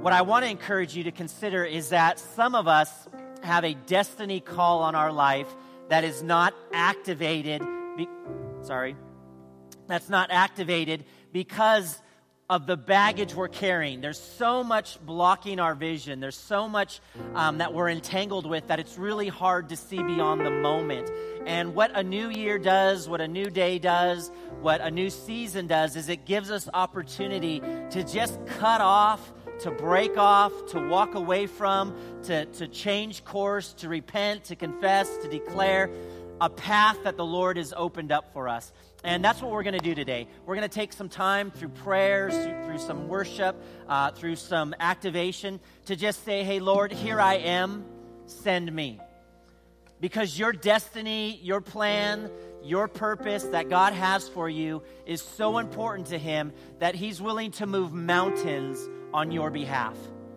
what I want to encourage you to consider is that some of us have a destiny call on our life that is not activated. That's not activated because of the baggage we're carrying. There's so much blocking our vision. There's so much that we're entangled with that it's really hard to see beyond the moment. And what a new year does, what a new day does, what a new season does is it gives us opportunity to just cut off, to break off, to walk away from, to change course, to repent, to confess, to declare a path that the Lord has opened up for us. And that's what we're going to do today. We're going to take some time through prayers, through some worship, through some activation to just say, hey, Lord, here I am, send me. Because your destiny, your plan, your purpose that God has for you is so important to him that he's willing to move mountains on your behalf.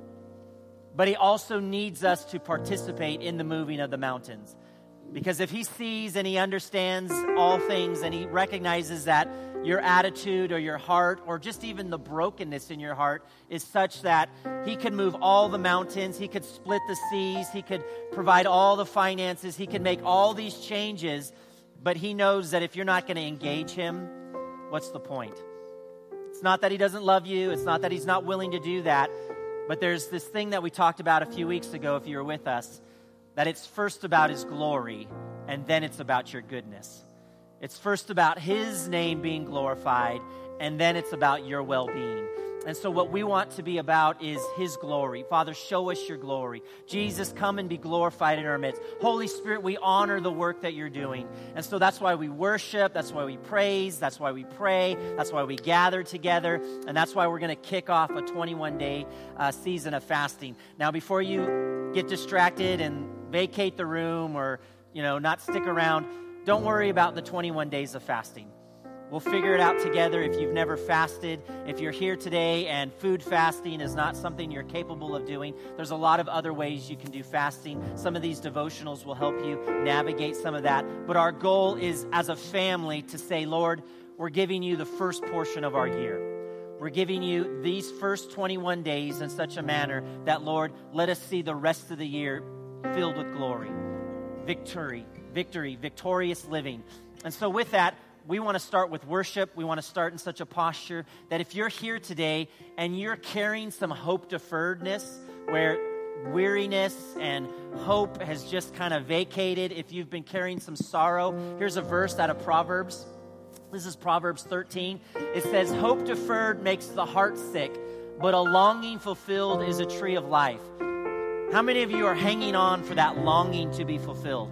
But he also needs us to participate in the moving of the mountains. Because if he sees and he understands all things and he recognizes that your attitude or your heart or just even the brokenness in your heart is such that he could move all the mountains, he could split the seas, he could provide all the finances, he could make all these changes, but he knows that if you're not going to engage him, what's the point? It's not that he doesn't love you, it's not that he's not willing to do that, but there's this thing that we talked about a few weeks ago if you were with us, that it's first about his glory, and then it's about your goodness. It's first about his name being glorified, and then it's about your well-being. And so what we want to be about is his glory. Father, show us your glory. Jesus, come and be glorified in our midst. Holy Spirit, we honor the work that you're doing. And so that's why we worship, that's why we praise, that's why we pray, that's why we gather together, and that's why we're going to kick off a 21-day season of fasting. Now, before you get distracted and vacate the room or, not stick around, don't worry about the 21 days of fasting. We'll figure it out together. If you've never fasted, if you're here today and food fasting is not something you're capable of doing, there's a lot of other ways you can do fasting. Some of these devotionals will help you navigate some of that. But our goal is, as a family, to say, Lord, we're giving you the first portion of our year. We're giving you these first 21 days in such a manner that, Lord, let us see the rest of the year filled with glory, victory, victorious living. And so with that, we want to start with worship. We want to start in such a posture that if you're here today and you're carrying some hope deferredness, where weariness and hope has just kind of vacated, if you've been carrying some sorrow, here's a verse out of Proverbs. This is Proverbs 13. It says, hope deferred makes the heart sick, but a longing fulfilled is a tree of life. How many of you are hanging on for that longing to be fulfilled?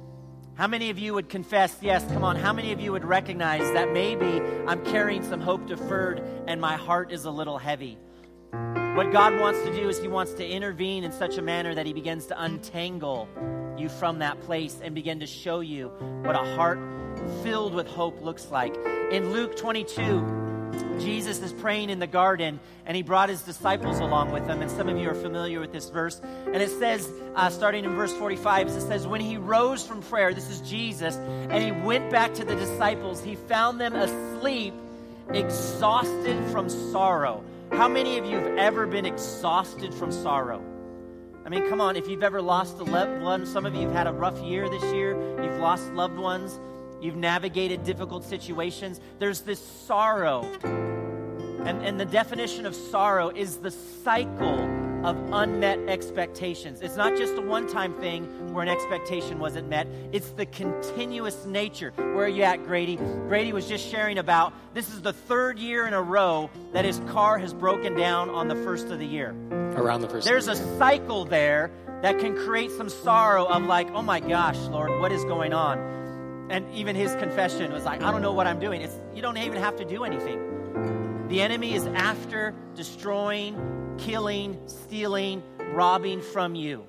How many of you would confess, yes, come on, how many of you would recognize that maybe I'm carrying some hope deferred and my heart is a little heavy? What God wants to do is he wants to intervene in such a manner that he begins to untangle you from that place and begin to show you what a heart filled with hope looks like. In Luke 22, Jesus is praying in the garden, and he brought his disciples along with him, and some of you are familiar with this verse. And it says, starting in verse 45, it says, when he rose from prayer, this is Jesus, and he went back to the disciples, he found them asleep, exhausted from sorrow. How many of you have ever been exhausted from sorrow? I mean, come on, if you've ever lost a loved one, some of you have had a rough year this year, you've lost loved ones, you've navigated difficult situations. There's this sorrow. And the definition of sorrow is the cycle of unmet expectations. It's not just a one-time thing where an expectation wasn't met. It's the continuous nature. Where are you at, Grady? Grady was just sharing about, this is the third year in a row that his car has broken down on the first of the year. Around the first There's of the year. a cycle there that can create some sorrow of like, oh my gosh, Lord, what is going on? And even his confession was like, I don't know what I'm doing. You don't even have to do anything. The enemy is after destroying, killing, stealing, robbing from you.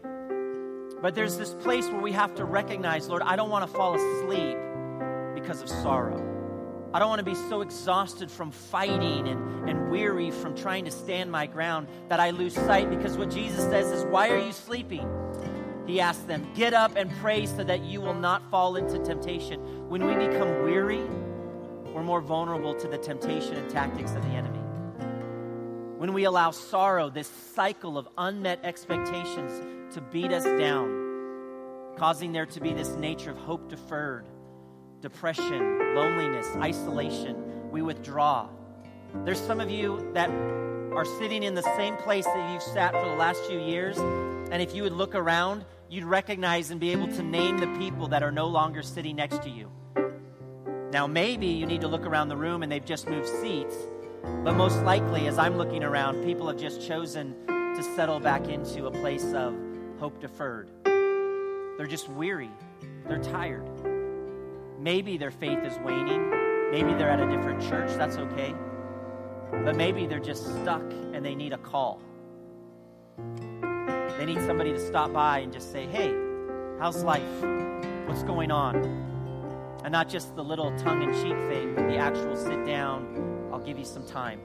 But there's this place where we have to recognize, Lord, I don't want to fall asleep because of sorrow. I don't want to be so exhausted from fighting and weary from trying to stand my ground that I lose sight, because what Jesus says is, why are you sleeping? He asked them, get up and pray so that you will not fall into temptation. When we become weary, we're more vulnerable to the temptation and tactics of the enemy. when we allow sorrow, this cycle of unmet expectations, to beat us down, causing there to be this nature of hope deferred, depression, loneliness, isolation, we withdraw. There's some of you that are sitting in the same place that you've sat for the last few years, and if you would look around, you'd recognize and be able to name the people that are no longer sitting next to you. Now, maybe you need to look around the room and they've just moved seats, but most likely, as I'm looking around, people have just chosen to settle back into a place of hope deferred. They're just weary. They're tired. Maybe their faith is waning. Maybe they're at a different church. That's okay. But maybe they're just stuck and they need a call. They need somebody to stop by and just say, hey, how's life? What's going on? And not just the little tongue-in-cheek thing, but the actual sit down, I'll give you some time.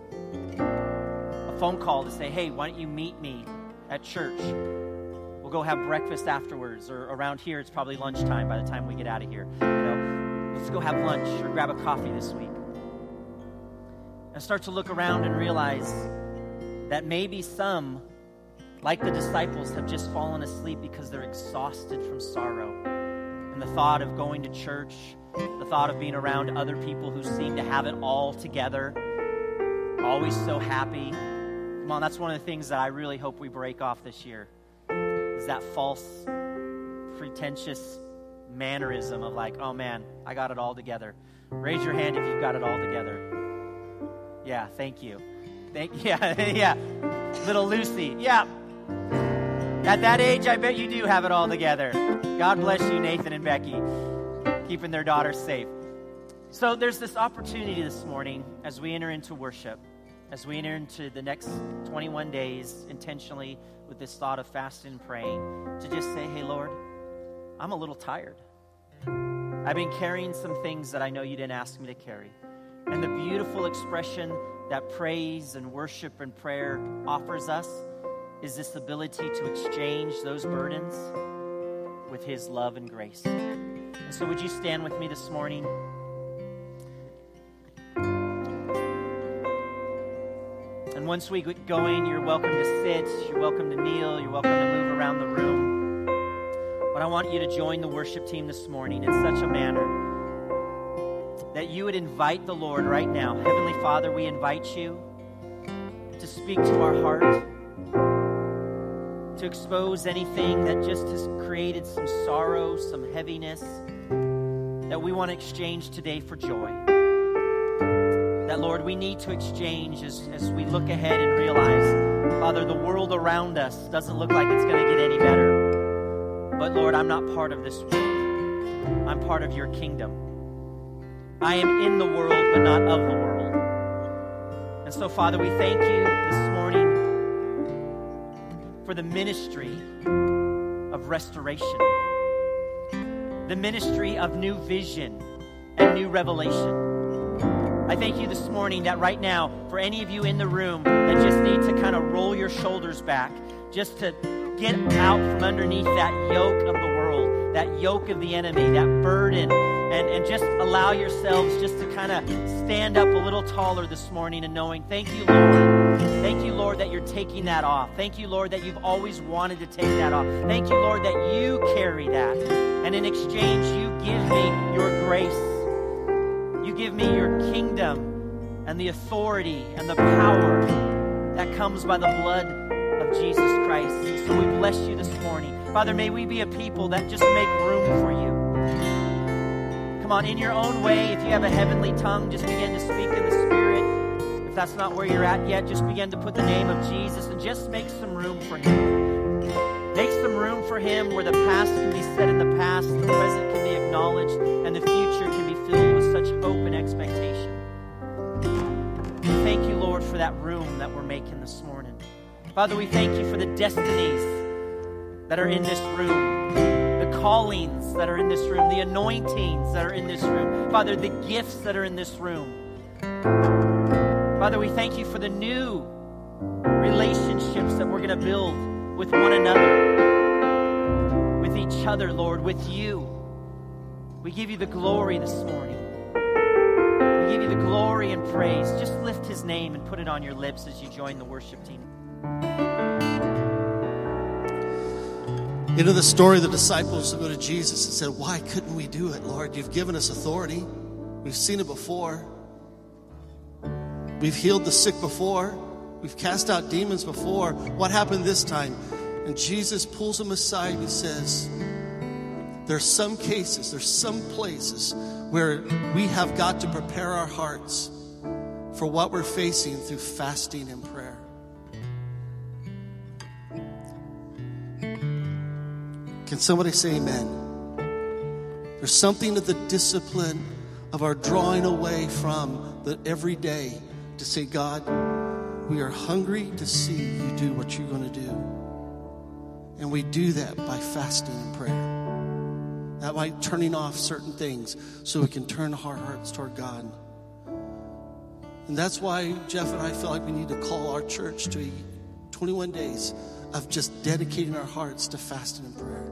A phone call to say, hey, why don't you meet me at church? We'll go have breakfast afterwards, or around here it's probably lunchtime by the time we get out of here. Let's go have lunch or grab a coffee this week. And start to look around and realize that maybe some, like the disciples, have just fallen asleep because they're exhausted from sorrow. And the thought of going to church, the thought of being around other people who seem to have it all together, always so happy. Come on, that's one of the things that I really hope we break off this year, is that false, pretentious mannerism of like, oh man, I got it all together. Raise your hand if you've got it all together. Yeah, thank you. Yeah. Little Lucy. Yeah. At that age, I bet you do have it all together. God bless you, Nathan and Becky, keeping their daughters safe. So there's this opportunity this morning as we enter into worship, as we enter into the next 21 days intentionally with this thought of fasting and praying, to just say, hey, Lord, I'm a little tired. I've been carrying some things that I know you didn't ask me to carry. And the beautiful expression that praise and worship and prayer offers us is this ability to exchange those burdens with his love and grace. And so would you stand with me this morning? And once we get going, you're welcome to sit, you're welcome to kneel, you're welcome to move around the room. But I want you to join the worship team this morning in such a manner that you would invite the Lord right now. Heavenly Father, we invite you to speak to our heart, to expose anything that just has created some sorrow, some heaviness, that we want to exchange today for joy. That, Lord, we need to exchange as we look ahead and realize, Father, the world around us doesn't look like it's going to get any better. But, Lord, I'm not part of this world. I'm part of your kingdom. I am in the world, but not of the world. And so, Father, we thank you this morning for the ministry of restoration, the ministry of new vision and new revelation. I thank you this morning that right now, for any of you in the room that just need to kind of roll your shoulders back, just to get out from underneath that yoke of the world, that yoke of the enemy, that burden, and just allow yourselves just to kind of stand up a little taller this morning and knowing, thank you, Lord. Thank you, Lord, that you're taking that off. Thank you, Lord, that you've always wanted to take that off. Thank you, Lord, that you carry that. And in exchange, you give me your grace. You give me your kingdom and the authority and the power that comes by the blood of Jesus Christ. So we bless you this morning. Father, may we be a people that just make room for you. Come on, in your own way, if you have a heavenly tongue, just begin to speak in the Spirit. If that's not where you're at yet, just begin to put the name of Jesus and just make some room for him. Make some room for him where the past can be set in the past, the present can be acknowledged, and the future can be filled with such hope and expectation. Thank you, Lord, for that room that we're making this morning. Father, we thank you for the destinies that are in this room, the callings that are in this room, the anointings that are in this room. Father, the gifts that are in this room. Father, we thank you for the new relationships that we're going to build with one another, with each other, Lord, with you. We give you the glory this morning. We give you the glory and praise. Just lift his name and put it on your lips as you join the worship team. You know the story, the disciples go to Jesus and said, why couldn't we do it, Lord? You've given us authority. We've seen it before. We've healed the sick before. We've cast out demons before. What happened this time? And Jesus pulls them aside and he says, there's some cases, there's some places where we have got to prepare our hearts for what we're facing through fasting and prayer. Can somebody say amen? There's something to the discipline of our drawing away from the everyday to say, God, we are hungry to see you do what you're going to do. And we do that by fasting and prayer. That by turning off certain things so we can turn our hearts toward God. And that's why Jeff and I feel like we need to call our church to 21 days of just dedicating our hearts to fasting and prayer.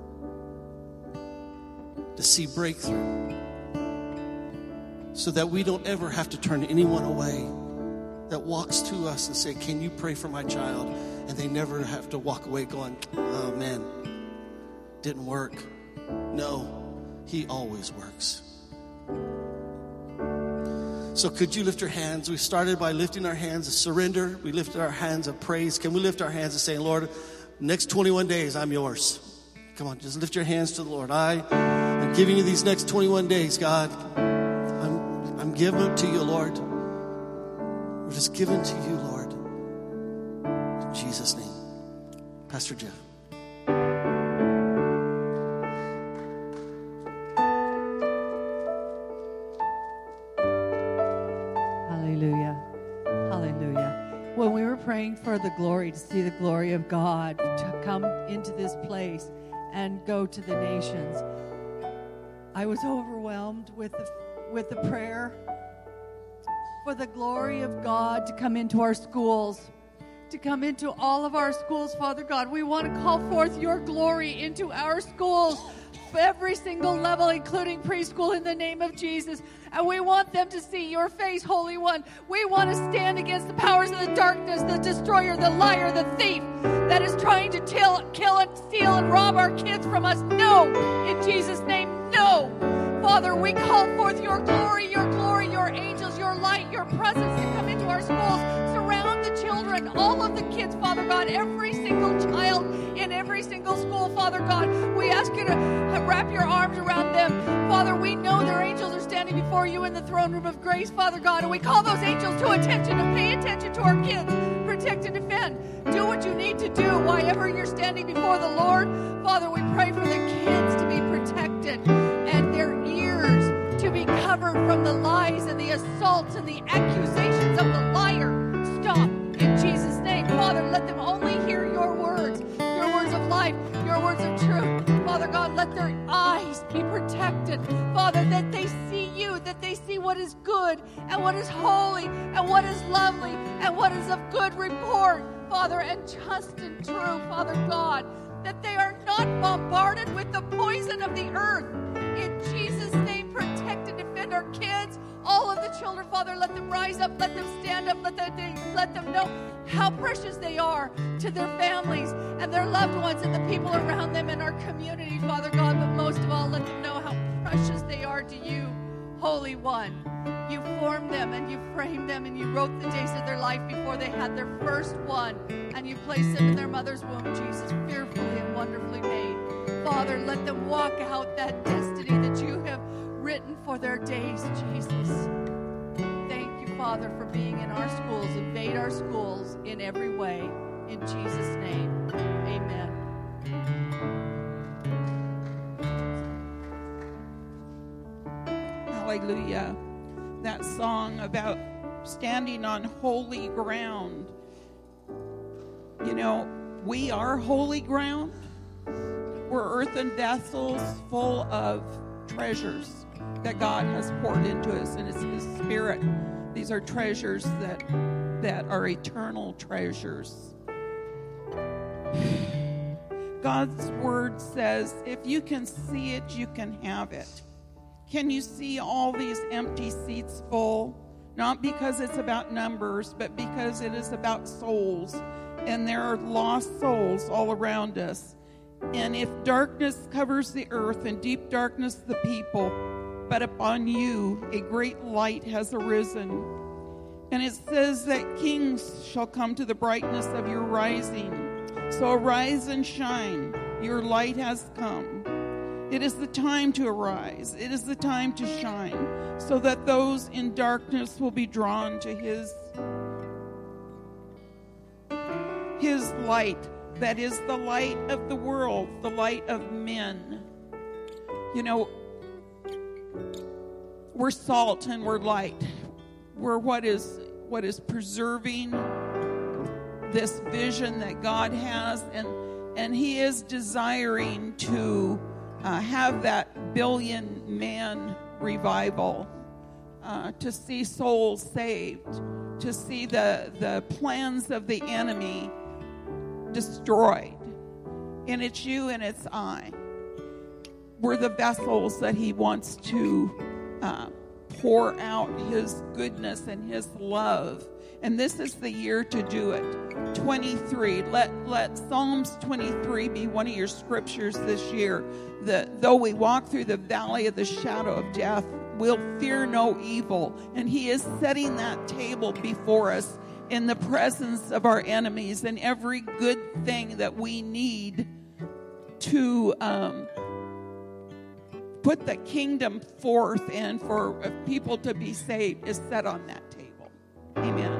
To see breakthrough. So that we don't ever have to turn anyone away that walks to us and say, can you pray for my child? And they never have to walk away going, oh man, didn't work. No, he always works. So could you lift your hands? We started by lifting our hands of surrender. We lifted our hands of praise. Can we lift our hands and say, Lord, next 21 days, I'm yours. Come on, just lift your hands to the Lord. I'm giving you these next 21 days, God. I'm giving it to you, Lord. We're just giving to you, Lord. In Jesus' name. Pastor Jeff. Hallelujah. Hallelujah. When we were praying for the glory, to see the glory of God to come into this place and go to the nations, I was overwhelmed with the prayer for the glory of God to come into our schools, to come into all of our schools, Father God. We want to call forth your glory into our schools, every single level, including preschool, in the name of Jesus. And we want them to see your face, Holy One. We want to stand against the powers of the darkness, the destroyer, the liar, the thief that is trying to kill and steal and rob our kids from us. No, in Jesus' name, no. Father, we call forth your glory, your angels, your light, your presence to come into our schools. Surround the children, all of the kids, Father God, every single child in every single school, Father God. We ask you to wrap your arms around them. Father, we know their angels are standing before you in the throne room of grace, Father God, and we call those angels to attention and pay attention to our kids. Protect and defend. Do what you need to do whenever you're standing before the Lord. Father, we pray for the kids to be protected and their ears to be covered from the lies and the assaults and the accusations of the liar. Stop in Jesus' name. Father, let them only hear your words of life, your words of truth. Father God, let their eyes be protected. Father, that they see you, that they see what is good and what is holy and what is lovely and what is of good report, Father, and just and true, Father God, that they are not bombarded with the poison of the earth. In Jesus' name, protect and defend our kids, all of the children, Father. Let them rise up, let them stand up, let them know how precious they are to their families and their loved ones and the people around them in our community, Father God. But most of all, let them know how precious they are to you, Holy One. You formed them and you framed them and you wrote the days of their life before they had their first one, and you placed them in their mother's womb, Jesus, fearfully and wonderfully made. Father, let them walk out that destiny that you have written for their days, Jesus. Thank you, Father, for being in our schools. Invade our schools in every way. In Jesus' name, amen. Hallelujah. That song about standing on holy ground. You know, we are holy ground. We're earthen vessels full of treasures that God has poured into us, and it's His Spirit. These are treasures that are eternal treasures. God's word says, if you can see it, you can have it. Can you see all these empty seats full? Not because it's about numbers, but because it is about souls. And there are lost souls all around us. And if darkness covers the earth and deep darkness the people, but upon you a great light has arisen. And it says that kings shall come to the brightness of your rising. So arise and shine. Your light has come. It is the time to arise. It is the time to shine, so that those in darkness will be drawn to His light. That is the light of the world, the light of men. You know, we're salt and we're light. We're what is preserving this vision that God has, and He is desiring to have that billion-man revival, to see souls saved, to see the plans of the enemy destroyed. And it's you and it's I. We're the vessels that He wants to pour out His goodness and His love. And this is the year to do it. 23. Let Psalms 23 be one of your scriptures this year. That though we walk through the valley of the shadow of death, we'll fear no evil. And He is setting that table before us in the presence of our enemies, and every good thing that we need to put the kingdom forth and for people to be saved is set on that table. Amen.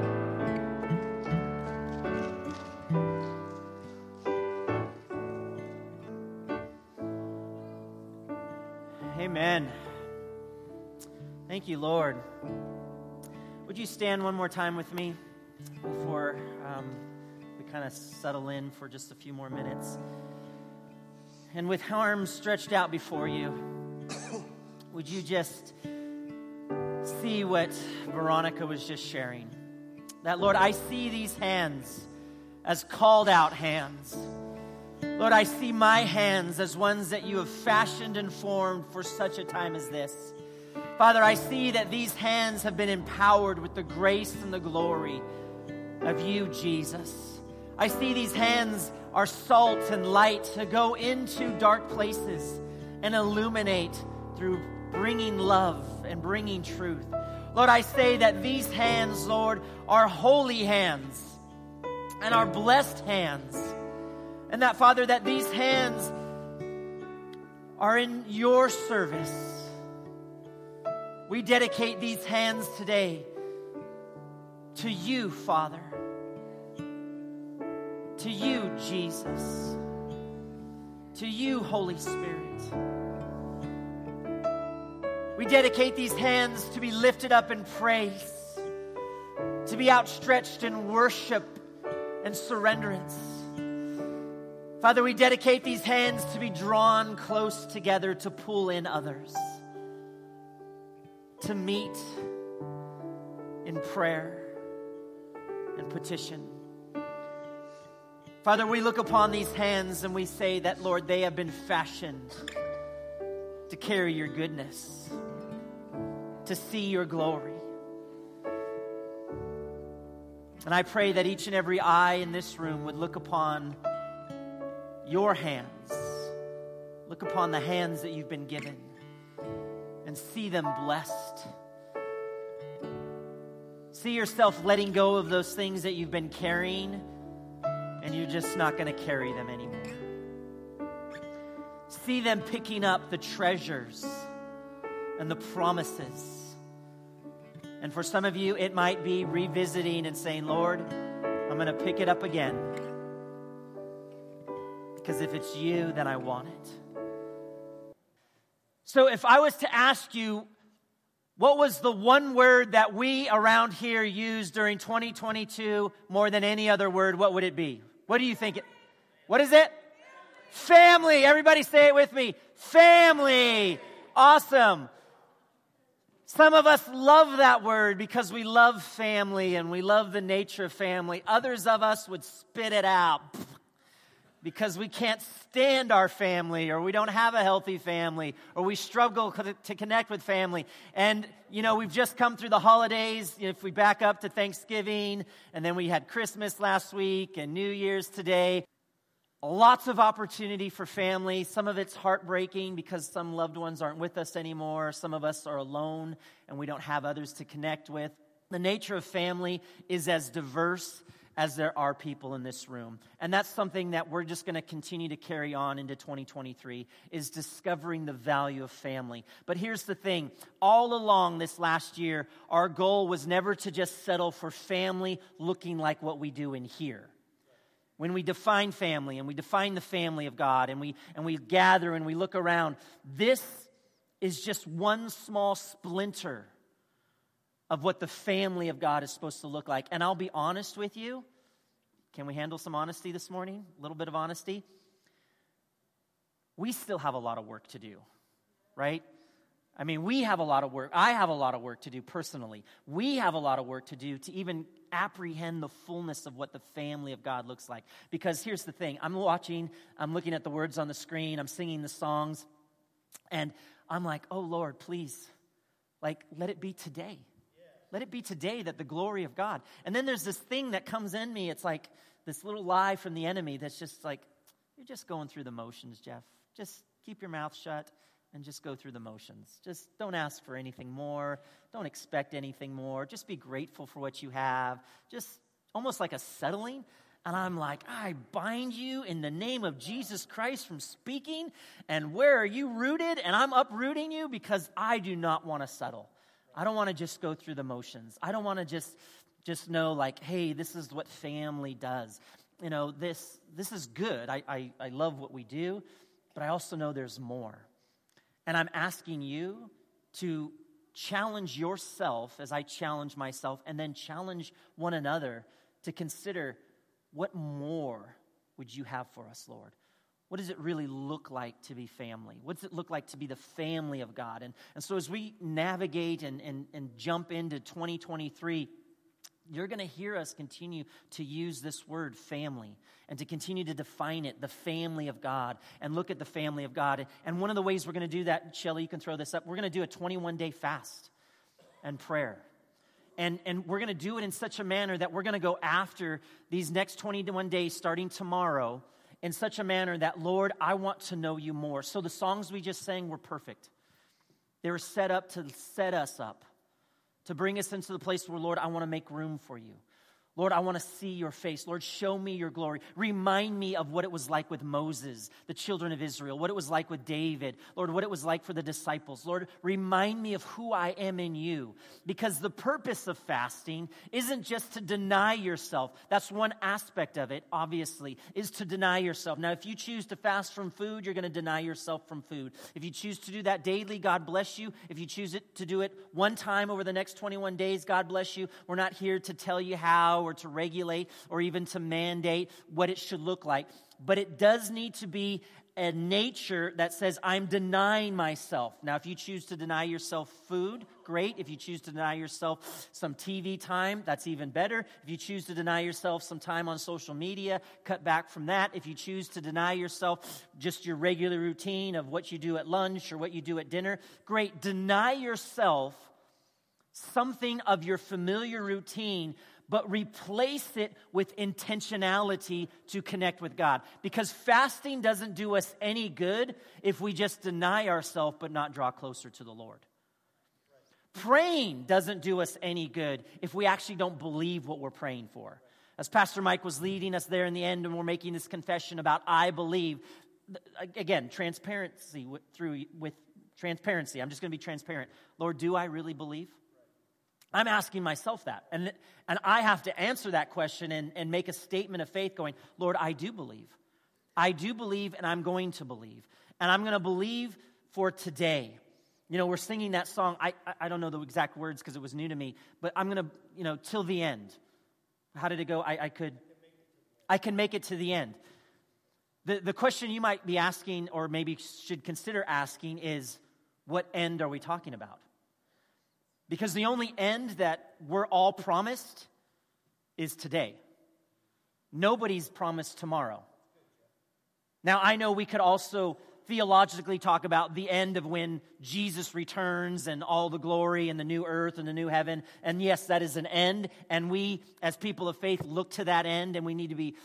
Amen. Thank you, Lord. Would you stand one more time with me before we kind of settle in for just a few more minutes? And with arms stretched out before you, would you just see what Veronica was just sharing? That, Lord, I see these hands as called out hands. Lord, I see my hands as ones that you have fashioned and formed for such a time as this. Father, I see that these hands have been empowered with the grace and the glory of you, Jesus. I see these hands are salt and light to go into dark places and illuminate through bringing love and bringing truth. Lord, I say that these hands, Lord, are holy hands and are blessed hands. And that, Father, that these hands are in your service. We dedicate these hands today to you, Father. To you, Jesus. To you, Holy Spirit. We dedicate these hands to be lifted up in praise, to be outstretched in worship and surrenderance. Father, we dedicate these hands to be drawn close together to pull in others, to meet in prayer and petition. Father, we look upon these hands and we say that, Lord, they have been fashioned to carry your goodness, to see your glory. And I pray that each and every eye in this room would look upon your hands, look upon the hands that you've been given, and see them blessed. See yourself letting go of those things that you've been carrying, and you're just not going to carry them anymore. See them picking up the treasures and the promises. And for some of you, it might be revisiting and saying, Lord, I'm going to pick it up again. Because if it's you, then I want it. So if I was to ask you, what was the one word that we around here used during 2022 more than any other word, what would it be? What do you think? What is it? Family. Everybody say it with me. Family. Awesome. Some of us love that word because we love family and we love the nature of family. Others of us would spit it out. because we can't stand our family, or we don't have a healthy family, or we struggle to connect with family. And, we've just come through the holidays. If we back up to Thanksgiving, and then we had Christmas last week and New Year's today. Lots of opportunity for family. Some of it's heartbreaking because some loved ones aren't with us anymore. Some of us are alone and we don't have others to connect with. The nature of family is as diverse as there are people in this room. And that's something that we're just going to continue to carry on into 2023, is discovering the value of family. But here's the thing. All along this last year, our goal was never to just settle for family looking like what we do in here. When we define family and we define the family of God and we gather and we look around, this is just one small splinter of what the family of God is supposed to look like. And I'll be honest with you. Can we handle some honesty this morning? A little bit of honesty. We still have a lot of work to do, right? I mean, we have a lot of work. I have a lot of work to do personally. We have a lot of work to do to even apprehend the fullness of what the family of God looks like. Because here's the thing. I'm looking at the words on the screen, I'm singing the songs, and I'm like, oh, Lord, please, let it be today. Let it be today that the glory of God. And then there's this thing that comes in me. It's like this little lie from the enemy that's just like, you're just going through the motions, Jeff. Just keep your mouth shut and just go through the motions. Just don't ask for anything more. Don't expect anything more. Just be grateful for what you have. Just almost like a settling. And I'm like, I bind you in the name of Jesus Christ from speaking. And where are you rooted? And I'm uprooting you because I do not want to settle. I don't want to just go through the motions. I don't want to just know like, hey, this is what family does. This is good. I love what we do, but I also know there's more. And I'm asking you to challenge yourself as I challenge myself, and then challenge one another to consider, what more would you have for us, Lord? What does it really look like to be family? What does it look like to be the family of God? And so as we navigate and jump into 2023, you're going to hear us continue to use this word family and to continue to define it, the family of God, and look at the family of God. And one of the ways we're going to do that, Shelley, you can throw this up, we're going to do a 21-day fast and prayer. And we're going to do it in such a manner that we're going to go after these next 21 days starting tomorrow in such a manner that, Lord, I want to know you more. So the songs we just sang were perfect. They were set up to set us up, to bring us into the place where, Lord, I want to make room for you. Lord, I want to see your face. Lord, show me your glory. Remind me of what it was like with Moses, the children of Israel, what it was like with David. Lord, what it was like for the disciples. Lord, remind me of who I am in you. Because the purpose of fasting isn't just to deny yourself. That's one aspect of it, obviously, is to deny yourself. Now, if you choose to fast from food, you're going to deny yourself from food. If you choose to do that daily, God bless you. If you choose to do it one time over the next 21 days, God bless you. We're not here to tell you how or to regulate or even to mandate what it should look like. But it does need to be a nature that says, I'm denying myself. Now, if you choose to deny yourself food, great. If you choose to deny yourself some TV time, that's even better. If you choose to deny yourself some time on social media, cut back from that. If you choose to deny yourself just your regular routine of what you do at lunch or what you do at dinner, great. Deny yourself something of your familiar routine, but replace it with intentionality to connect with God. Because fasting doesn't do us any good if we just deny ourselves but not draw closer to the Lord. Praying doesn't do us any good if we actually don't believe what we're praying for. As Pastor Mike was leading us there in the end, and we're making this confession about I believe, again, transparency with transparency. I'm just going to be transparent. Lord, do I really believe? I'm asking myself that. And I have to answer that question and make a statement of faith going, Lord, I do believe. I do believe, and I'm going to believe. And I'm going to believe for today. We're singing that song. I don't know the exact words because it was new to me, but I'm going to, till the end. How did it go? I can make it to the end. The question you might be asking, or maybe should consider asking, is what end are we talking about? Because the only end that we're all promised is today. Nobody's promised tomorrow. Now, I know we could also theologically talk about the end of when Jesus returns and all the glory and the new earth and the new heaven. And yes, that is an end. And we, as people of faith, look to that end, and we need to be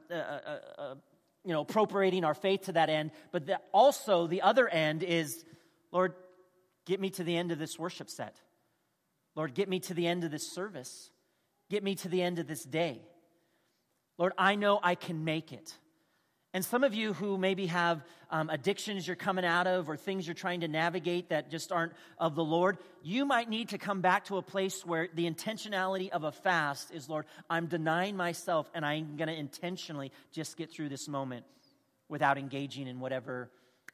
appropriating our faith to that end. But also the other end is, Lord, get me to the end of this worship set. Lord, get me to the end of this service. Get me to the end of this day. Lord, I know I can make it. And some of you who maybe have addictions you're coming out of, or things you're trying to navigate that just aren't of the Lord, you might need to come back to a place where the intentionality of a fast is, Lord, I'm denying myself, and I'm going to intentionally just get through this moment without engaging in whatever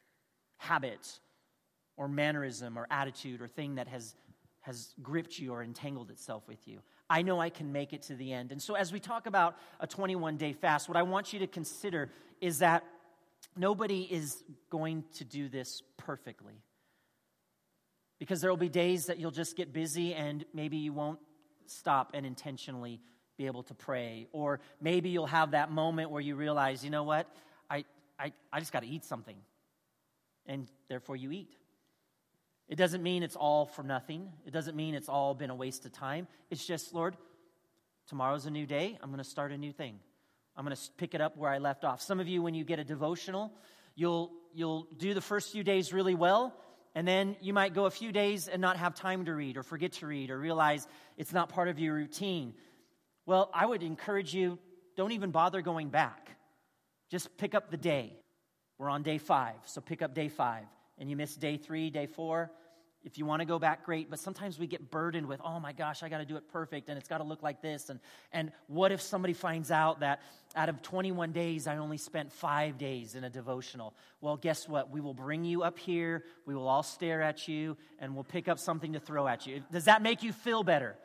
habit or mannerism or attitude or thing that has gripped you or entangled itself with you. I know I can make it to the end. And so as we talk about a 21-day fast, what I want you to consider is that nobody is going to do this perfectly. Because there will be days that you'll just get busy and maybe you won't stop and intentionally be able to pray. Or maybe you'll have that moment where you realize, you know what, I just got to eat something. And therefore you eat. It doesn't mean it's all for nothing. It doesn't mean it's all been a waste of time. It's just, Lord, tomorrow's a new day. I'm going to start a new thing. I'm going to pick it up where I left off. Some of you, when you get a devotional, you'll do the first few days really well, and then you might go a few days and not have time to read or forget to read or realize it's not part of your routine. Well, I would encourage you, don't even bother going back. Just pick up the day. We're on day 5, so pick up day 5. And you miss day 3, day 4, if you want to go back, great. But sometimes we get burdened with, oh my gosh, I got to do it perfect, and it's got to look like this. And what if somebody finds out that out of 21 days, I only spent 5 days in a devotional? Well, guess what? We will bring you up here, we will all stare at you, and we'll pick up something to throw at you. Does that make you feel better?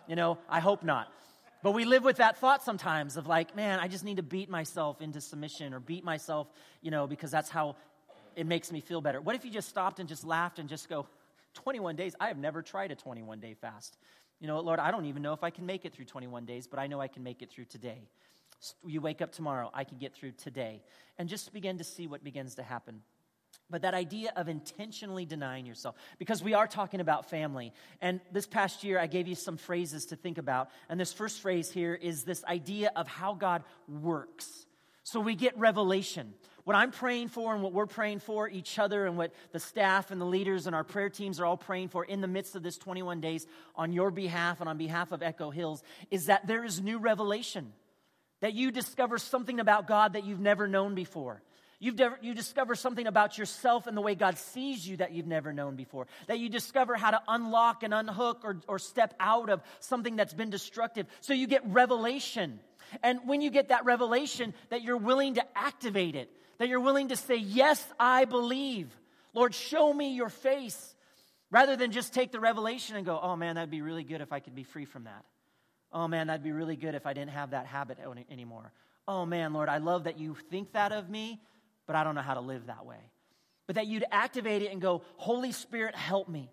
I hope not. But we live with that thought sometimes of like, man, I just need to beat myself into submission or beat myself, because that's how it makes me feel better. What if you just stopped and just laughed and just go, 21 days? I have never tried a 21-day fast. Lord, I don't even know if I can make it through 21 days, but I know I can make it through today. You wake up tomorrow, I can get through today. And just begin to see what begins to happen. But that idea of intentionally denying yourself, because we are talking about family. And this past year, I gave you some phrases to think about. And this first phrase here is this idea of how God works. So we get revelation. What I'm praying for and what we're praying for each other and what the staff and the leaders and our prayer teams are all praying for in the midst of this 21 days on your behalf and on behalf of Echo Hills is that there is new revelation, that you discover something about God that you've never known before. You discover something about yourself and the way God sees you that you've never known before. That you discover how to unlock and unhook or step out of something that's been destructive. So you get revelation. And when you get that revelation, that you're willing to activate it. That you're willing to say, yes, I believe. Lord, show me your face. Rather than just take the revelation and go, oh man, that'd be really good if I could be free from that. Oh man, that'd be really good if I didn't have that habit anymore. Oh man, Lord, I love that you think that of me, but I don't know how to live that way. But that you'd activate it and go, Holy Spirit, help me.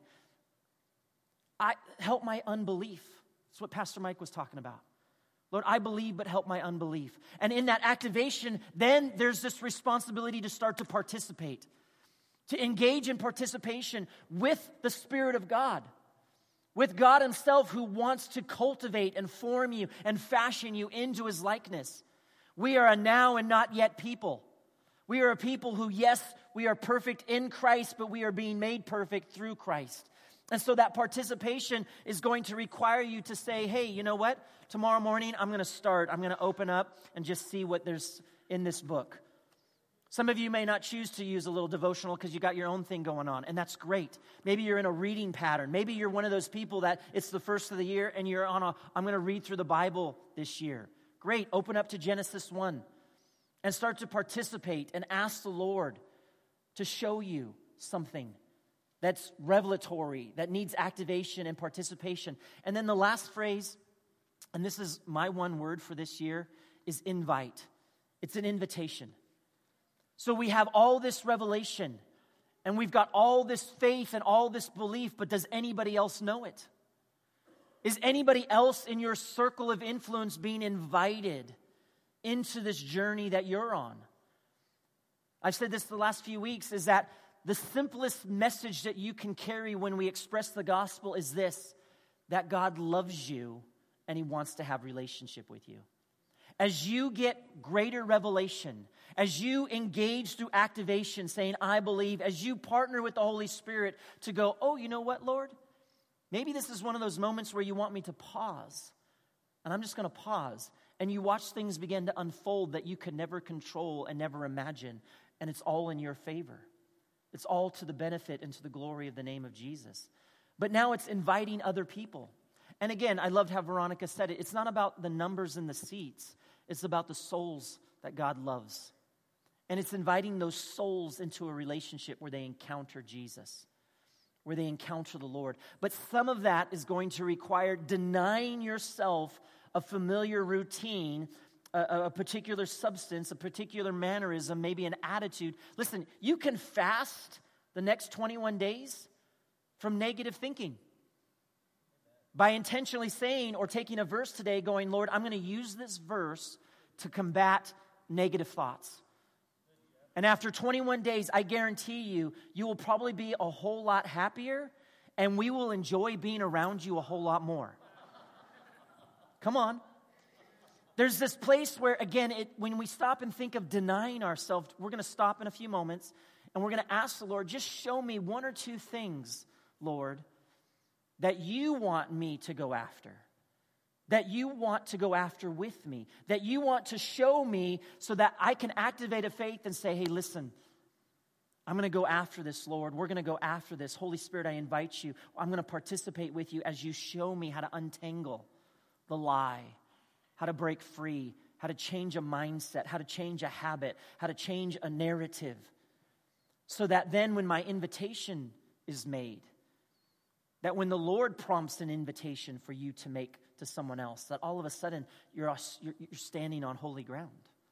Help my unbelief. That's what Pastor Mike was talking about. Lord, I believe, but help my unbelief. And in that activation, then there's this responsibility to start to participate, to engage in participation with the Spirit of God, with God Himself who wants to cultivate and form you and fashion you into His likeness. We are a now and not yet people. We are a people who, yes, we are perfect in Christ, but we are being made perfect through Christ. And so that participation is going to require you to say, hey, you know what? Tomorrow morning, I'm going to open up and just see what there's in this book. Some of you may not choose to use a little devotional because you got your own thing going on, and that's great. Maybe you're in a reading pattern. Maybe you're one of those people that it's the first of the year and you're I'm going to read through the Bible this year. Great. Open up to Genesis 1 and start to participate and ask the Lord to show you something that's revelatory, that needs activation and participation. And then the last phrase, and this is my one word for this year, is invite. It's an invitation. So we have all this revelation, and we've got all this faith and all this belief, but does anybody else know it? Is anybody else in your circle of influence being invited into this journey that you're on? I've said this the last few weeks, is that the simplest message that you can carry when we express the gospel is this, that God loves you and he wants to have relationship with you. As you get greater revelation, as you engage through activation, saying, I believe, as you partner with the Holy Spirit to go, oh, you know what, Lord? Maybe this is one of those moments where you want me to pause. And I'm just going to pause. And you watch things begin to unfold that you could never control and never imagine. And it's all in your favor. It's all to the benefit and to the glory of the name of Jesus. But now it's inviting other people. And again, I loved how Veronica said it. It's not about the numbers in the seats. It's about the souls that God loves. And it's inviting those souls into a relationship where they encounter Jesus, where they encounter the Lord. But some of that is going to require denying yourself a familiar routine, a particular substance, a particular mannerism, maybe an attitude. Listen, you can fast the next 21 days from negative thinking by intentionally saying or taking a verse today going, Lord, I'm going to use this verse to combat negative thoughts. And after 21 days, I guarantee you, you will probably be a whole lot happier and we will enjoy being around you a whole lot more. Come on. There's this place where, again, when we stop and think of denying ourselves, we're going to stop in a few moments and we're going to ask the Lord, just show me one or two things, Lord, that you want me to go after, that you want to go after with me, that you want to show me so that I can activate a faith and say, hey, listen, I'm going to go after this, Lord. We're going to go after this. Holy Spirit, I invite you. I'm going to participate with you as you show me how to untangle the lie, how to break free, how to change a mindset, how to change a habit, how to change a narrative, so that then when my invitation is made, that when the Lord prompts an invitation for you to make to someone else, that all of a sudden you're standing on holy ground.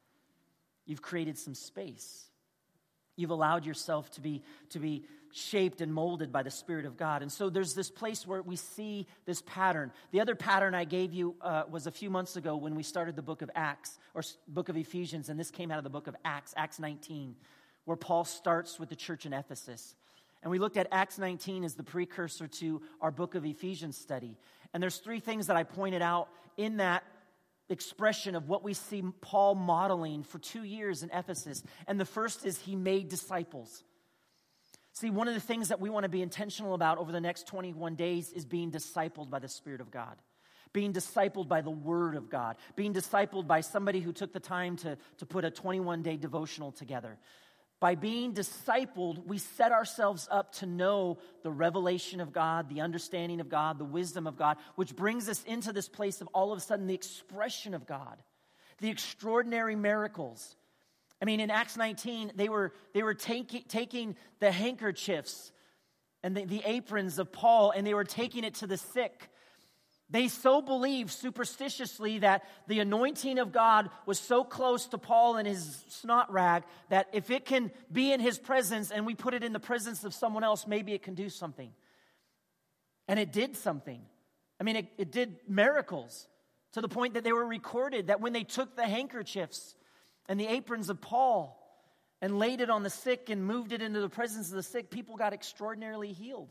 You've created some space. You've allowed yourself to be shaped and molded by the Spirit of God. And so there's this place where we see this pattern. The other pattern I gave you was a few months ago when we started the book of Acts, or book of Ephesians, and this came out of the book of Acts, Acts 19, where Paul starts with the church in Ephesus. And we looked at Acts 19 as the precursor to our book of Ephesians study. And there's three things that I pointed out in that expression of what we see Paul modeling for 2 years in Ephesus. And the first is he made disciples. See, one of the things that we want to be intentional about over the next 21 days is being discipled by the Spirit of God. Being discipled by the Word of God. Being discipled by somebody who took the time to put a 21-day devotional together. By being discipled, we set ourselves up to know the revelation of God, the understanding of God, the wisdom of God, which brings us into this place of all of a sudden the expression of God, the extraordinary miracles. I mean, in Acts 19, they were taking the handkerchiefs and the aprons of Paul, and they were taking it to the sick. They so believed superstitiously that the anointing of God was so close to Paul and his snot rag that if it can be in his presence and we put it in the presence of someone else, maybe it can do something. And it did something. I mean, it did miracles to the point that they were recorded that when they took the handkerchiefs and the aprons of Paul and laid it on the sick and moved it into the presence of the sick, people got extraordinarily healed.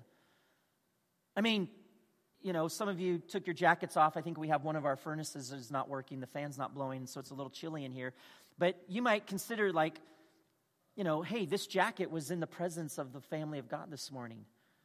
I mean, you know, some of you took your jackets off. I think we have one of our furnaces is not working. The fan's not blowing, so it's a little chilly in here. But you might consider like, you know, hey, this jacket was in the presence of the family of God this morning.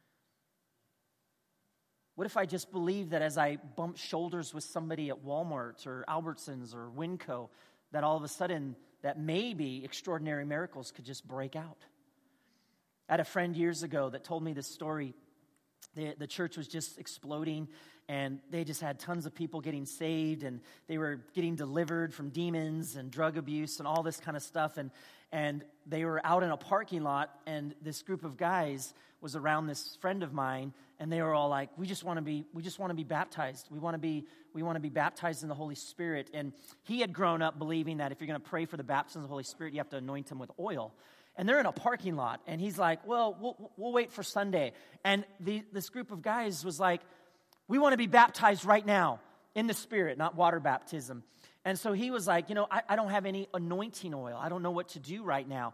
What if I just believe that as I bump shoulders with somebody at Walmart or Albertsons or Winco, that all of a sudden that maybe extraordinary miracles could just break out? I had a friend years ago that told me this story. The church was just exploding, and they just had tons of people getting saved, and they were getting delivered from demons and drug abuse and all this kind of stuff. And they were out in a parking lot, and this group of guys was around this friend of mine, and they were all like, "We just want to be baptized. We want to be baptized in the Holy Spirit." And he had grown up believing that if you're going to pray for the baptism of the Holy Spirit, you have to anoint him with oil. And they're in a parking lot, and he's like, well, we'll wait for Sunday. And this group of guys was like, we want to be baptized right now in the Spirit, not water baptism. And so he was like, I don't have any anointing oil. I don't know what to do right now.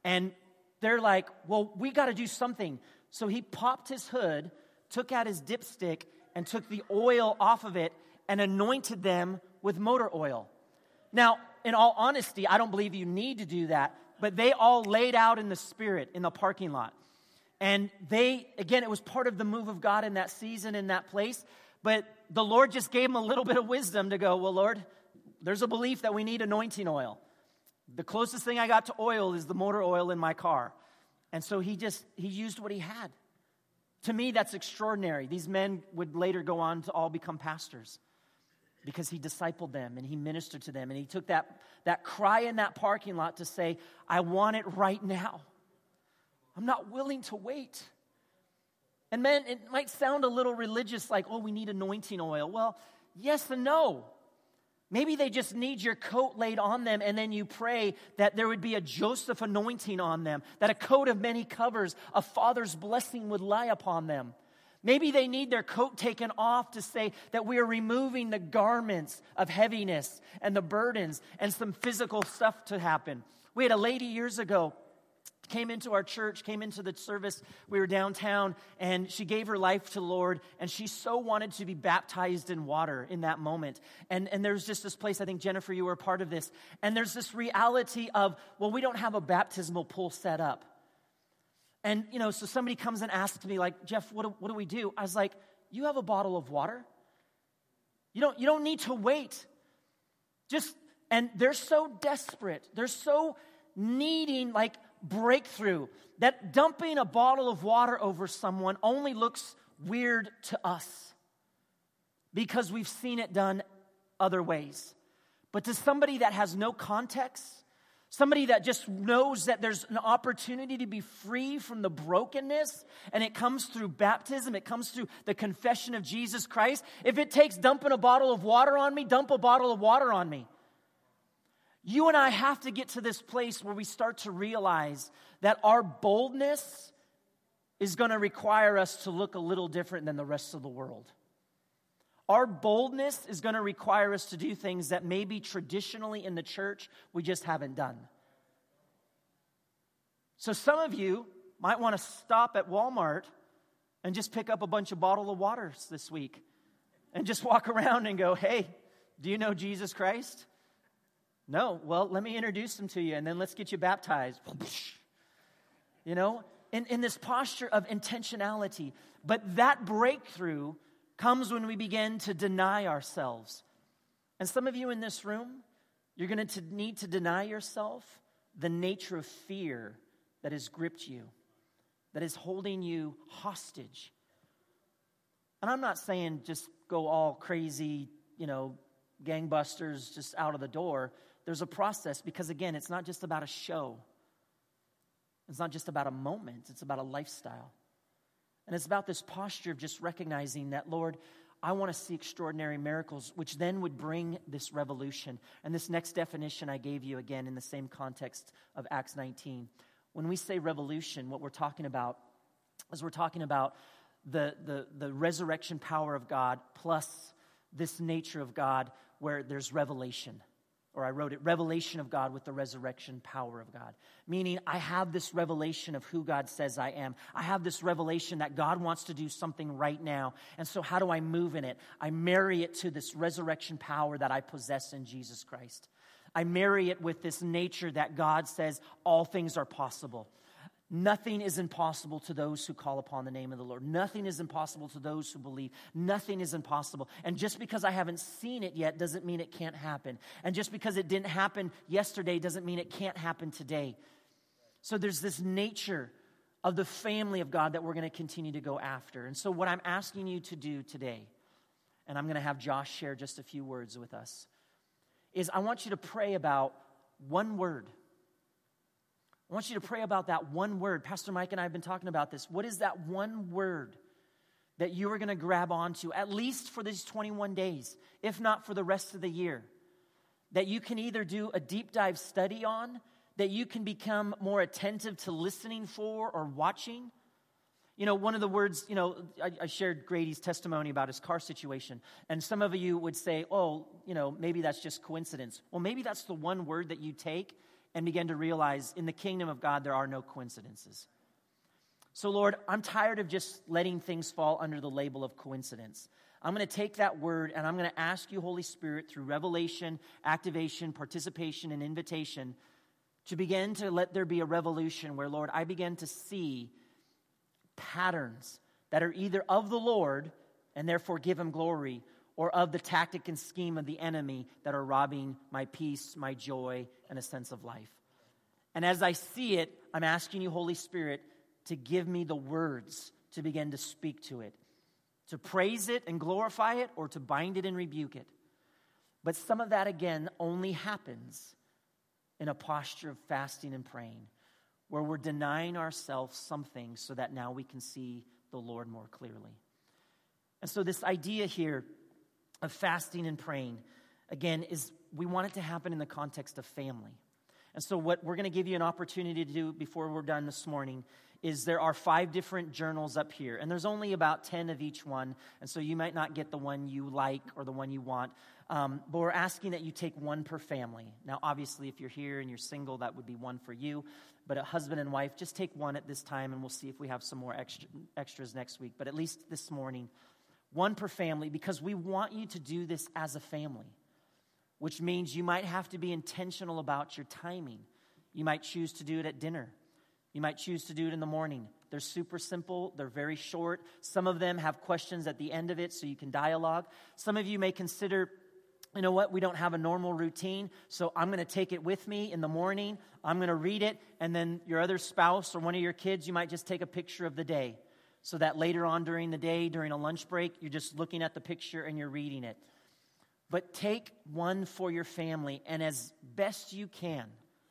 And they're like, well, we got to do something. So he popped his hood, took out his dipstick, and took the oil off of it and anointed them with motor oil. Now, in all honesty, I don't believe you need to do that, but they all laid out in the Spirit in the parking lot. And it was part of the move of God in that season, in that place. But the Lord just gave them a little bit of wisdom to go, well, Lord, there's a belief that we need anointing oil. The closest thing I got to oil is the motor oil in my car. And so he used what he had. To me, that's extraordinary. These men would later go on to all become pastors because he discipled them and he ministered to them. And he took that cry in that parking lot to say, I want it right now. I'm not willing to wait. And man, it might sound a little religious, like, oh, we need anointing oil. Well, yes and no. Maybe they just need your coat laid on them, and then you pray that there would be a Joseph anointing on them, that a coat of many covers, a Father's blessing would lie upon them. Maybe they need their coat taken off to say that we are removing the garments of heaviness and the burdens and some physical stuff to happen. We had a lady years ago came into our church, came into the service. We were downtown, and she gave her life to the Lord, and she so wanted to be baptized in water in that moment. And there's just this place, I think, Jennifer, you were a part of this, and there's this reality of, well, we don't have a baptismal pool set up. And, so somebody comes and asks me, like, Jeff, what do we do? I was like, you have a bottle of water. You don't need to wait. And they're so desperate. They're so needing, like, breakthrough that dumping a bottle of water over someone only looks weird to us because we've seen it done other ways. But to somebody that has no context, somebody that just knows that there's an opportunity to be free from the brokenness, and it comes through baptism, it comes through the confession of Jesus Christ. If it takes dumping a bottle of water on me, dump a bottle of water on me. You and I have to get to this place where we start to realize that our boldness is going to require us to look a little different than the rest of the world. Our boldness is going to require us to do things that maybe traditionally in the church we just haven't done. So some of you might want to stop at Walmart and just pick up a bunch of bottles of waters this week and just walk around and go, hey, do you know Jesus Christ? No, well, let me introduce him to you, and then let's get you baptized. In this posture of intentionality. But that breakthrough comes when we begin to deny ourselves. And some of you in this room, you're going to need to deny yourself the nature of fear that has gripped you, that is holding you hostage. And I'm not saying just go all crazy, gangbusters just out of the door. There's a process because, again, it's not just about a show. It's not just about a moment. It's about a lifestyle. And it's about this posture of just recognizing that, Lord, I want to see extraordinary miracles, which then would bring this revolution. And this next definition I gave you, again, in the same context of Acts 19. When we say revolution, what we're talking about is we're talking about the resurrection power of God plus this nature of God where there's revelation. Or I wrote it, revelation of God with the resurrection power of God. Meaning, I have this revelation of who God says I am. I have this revelation that God wants to do something right now. And so how do I move in it? I marry it to this resurrection power that I possess in Jesus Christ. I marry it with this nature that God says all things are possible. Nothing is impossible to those who call upon the name of the Lord. Nothing is impossible to those who believe. Nothing is impossible. And just because I haven't seen it yet doesn't mean it can't happen. And just because it didn't happen yesterday doesn't mean it can't happen today. So there's this nature of the family of God that we're going to continue to go after. And so what I'm asking you to do today, and I'm going to have Josh share just a few words with us, is I want you to pray about one word. I want you to pray about that one word. Pastor Mike and I have been talking about this. What is that one word that you are going to grab onto, at least for these 21 days, if not for the rest of the year, that you can either do a deep dive study on, that you can become more attentive to listening for or watching? One of the words, I shared Grady's testimony about his car situation, and some of you would say, maybe that's just coincidence. Well, maybe that's the one word that you take and begin to realize in the kingdom of God there are no coincidences. So Lord, I'm tired of just letting things fall under the label of coincidence. I'm going to take that word and I'm going to ask you, Holy Spirit, through revelation, activation, participation, and invitation, to begin to let there be a revolution where, Lord, I begin to see patterns that are either of the Lord and therefore give him glory, or of the tactic and scheme of the enemy that are robbing my peace, my joy, and a sense of life. And as I see it, I'm asking you, Holy Spirit, to give me the words to begin to speak to it, to praise it and glorify it, or to bind it and rebuke it. But some of that, again, only happens in a posture of fasting and praying, where we're denying ourselves something so that now we can see the Lord more clearly. And so this idea here of fasting and praying, again, is we want it to happen in the context of family. And so what we're going to give you an opportunity to do before we're done this morning is there are 5 different journals up here, and there's only about 10 of each one, and so you might not get the one you like or the one you want, but we're asking that you take one per family. Now, obviously, if you're here and you're single, that would be one for you, but a husband and wife, just take one at this time, and we'll see if we have some more extras next week, but at least this morning, one per family, because we want you to do this as a family, which means you might have to be intentional about your timing. You might choose to do it at dinner. You might choose to do it in the morning. They're super simple. They're very short. Some of them have questions at the end of it so you can dialogue. Some of you may consider, you know what, we don't have a normal routine, so I'm going to take it with me in the morning. I'm going to read it, and then your other spouse or one of your kids, you might just take a picture of the day so that later on during the day, during a lunch break, you're just looking at the picture and you're reading it. But take one for your family, and as best you can,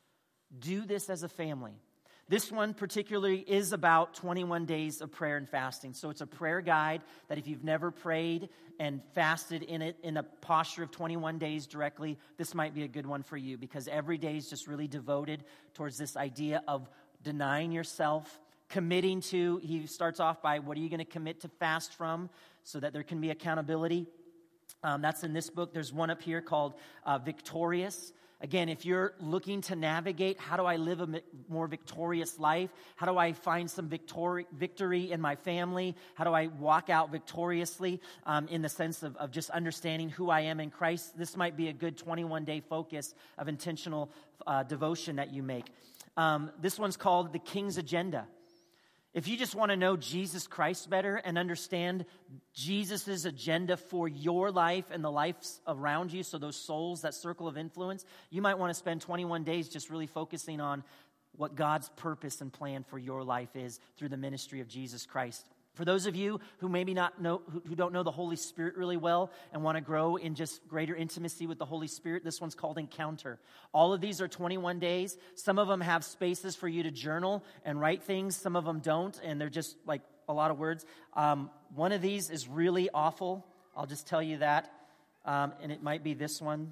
do this as a family. This one particularly is about 21 days of prayer and fasting. So it's a prayer guide that if you've never prayed and fasted in it in a posture of 21 days directly, this might be a good one for you, because every day is just really devoted towards this idea of denying yourself, committing to. He starts off by, what are you going to commit to fast from so that there can be accountability? That's in this book. There's one up here called Victorious. Again, if you're looking to navigate, how do I live a more victorious life? How do I find some victory in my family? How do I walk out victoriously in the sense of just understanding who I am in Christ? This might be a good 21-day focus of intentional devotion that you make. This one's called The King's Agenda. If you just want to know Jesus Christ better and understand Jesus' agenda for your life and the lives around you, so those souls, that circle of influence, you might want to spend 21 days just really focusing on what God's purpose and plan for your life is through the ministry of Jesus Christ. For those of you who maybe who don't know the Holy Spirit really well and want to grow in just greater intimacy with the Holy Spirit, this one's called Encounter. All of these are 21 days. Some of them have spaces for you to journal and write things. Some of them don't, and they're just like a lot of words. One of these is really awful. I'll just tell you that, and it might be this one.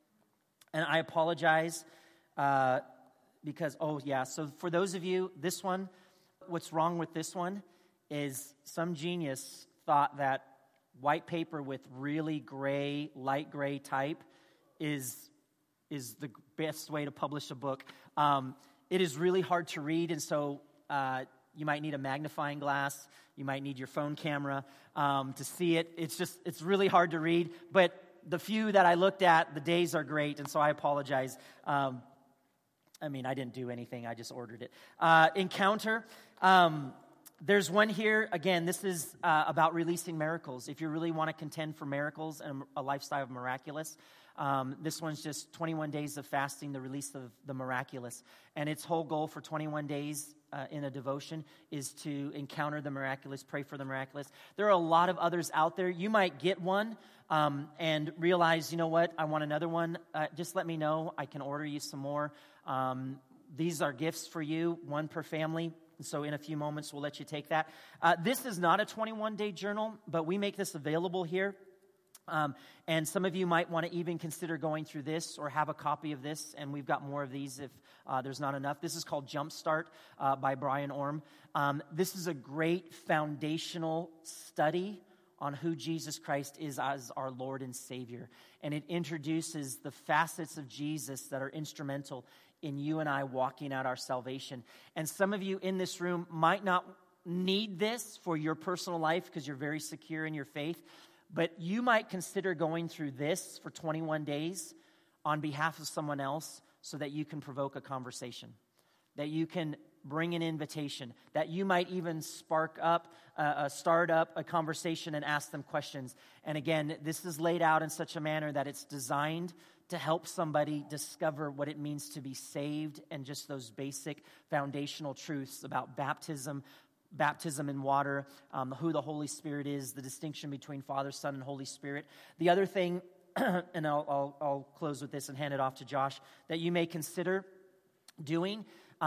And I apologize because, so for those of you, this one, what's wrong with this one is some genius thought that white paper with really gray, light gray type is the best way to publish a book. It is really hard to read, and so you might need a magnifying glass. You might need your phone camera to see it. It's really hard to read, but the few that I looked at, the days are great, and so I apologize. I didn't do anything. I just ordered it. Encounter. There's one here, again, this is about releasing miracles. If you really want to contend for miracles and a lifestyle of miraculous, this one's just 21 days of fasting, the release of the miraculous. And its whole goal for 21 days in a devotion is to encounter the miraculous, pray for the miraculous. There are a lot of others out there. You might get one and realize, you know what, I want another one. Just let me know. I can order you some more. These are gifts for you, one per family. So in a few moments, we'll let you take that. This is not a 21-day journal, but we make this available here. And some of you might want to even consider going through this or have a copy of this, and we've got more of these if there's not enough. This is called Jumpstart by Brian Orm. This is a great foundational study on who Jesus Christ is as our Lord and Savior. And it introduces the facets of Jesus that are instrumental in you and I walking out our salvation. And some of you in this room might not need this for your personal life because you're very secure in your faith, but you might consider going through this for 21 days on behalf of someone else so that you can provoke a conversation, that you can bring an invitation, that you might even start up a conversation and ask them questions. And again, this is laid out in such a manner that it's designed to help somebody discover what it means to be saved and just those basic foundational truths about baptism in water, who the Holy Spirit is, the distinction between Father, Son, and Holy Spirit. The other thing, and I'll close with this and hand it off to Josh, that you may consider doing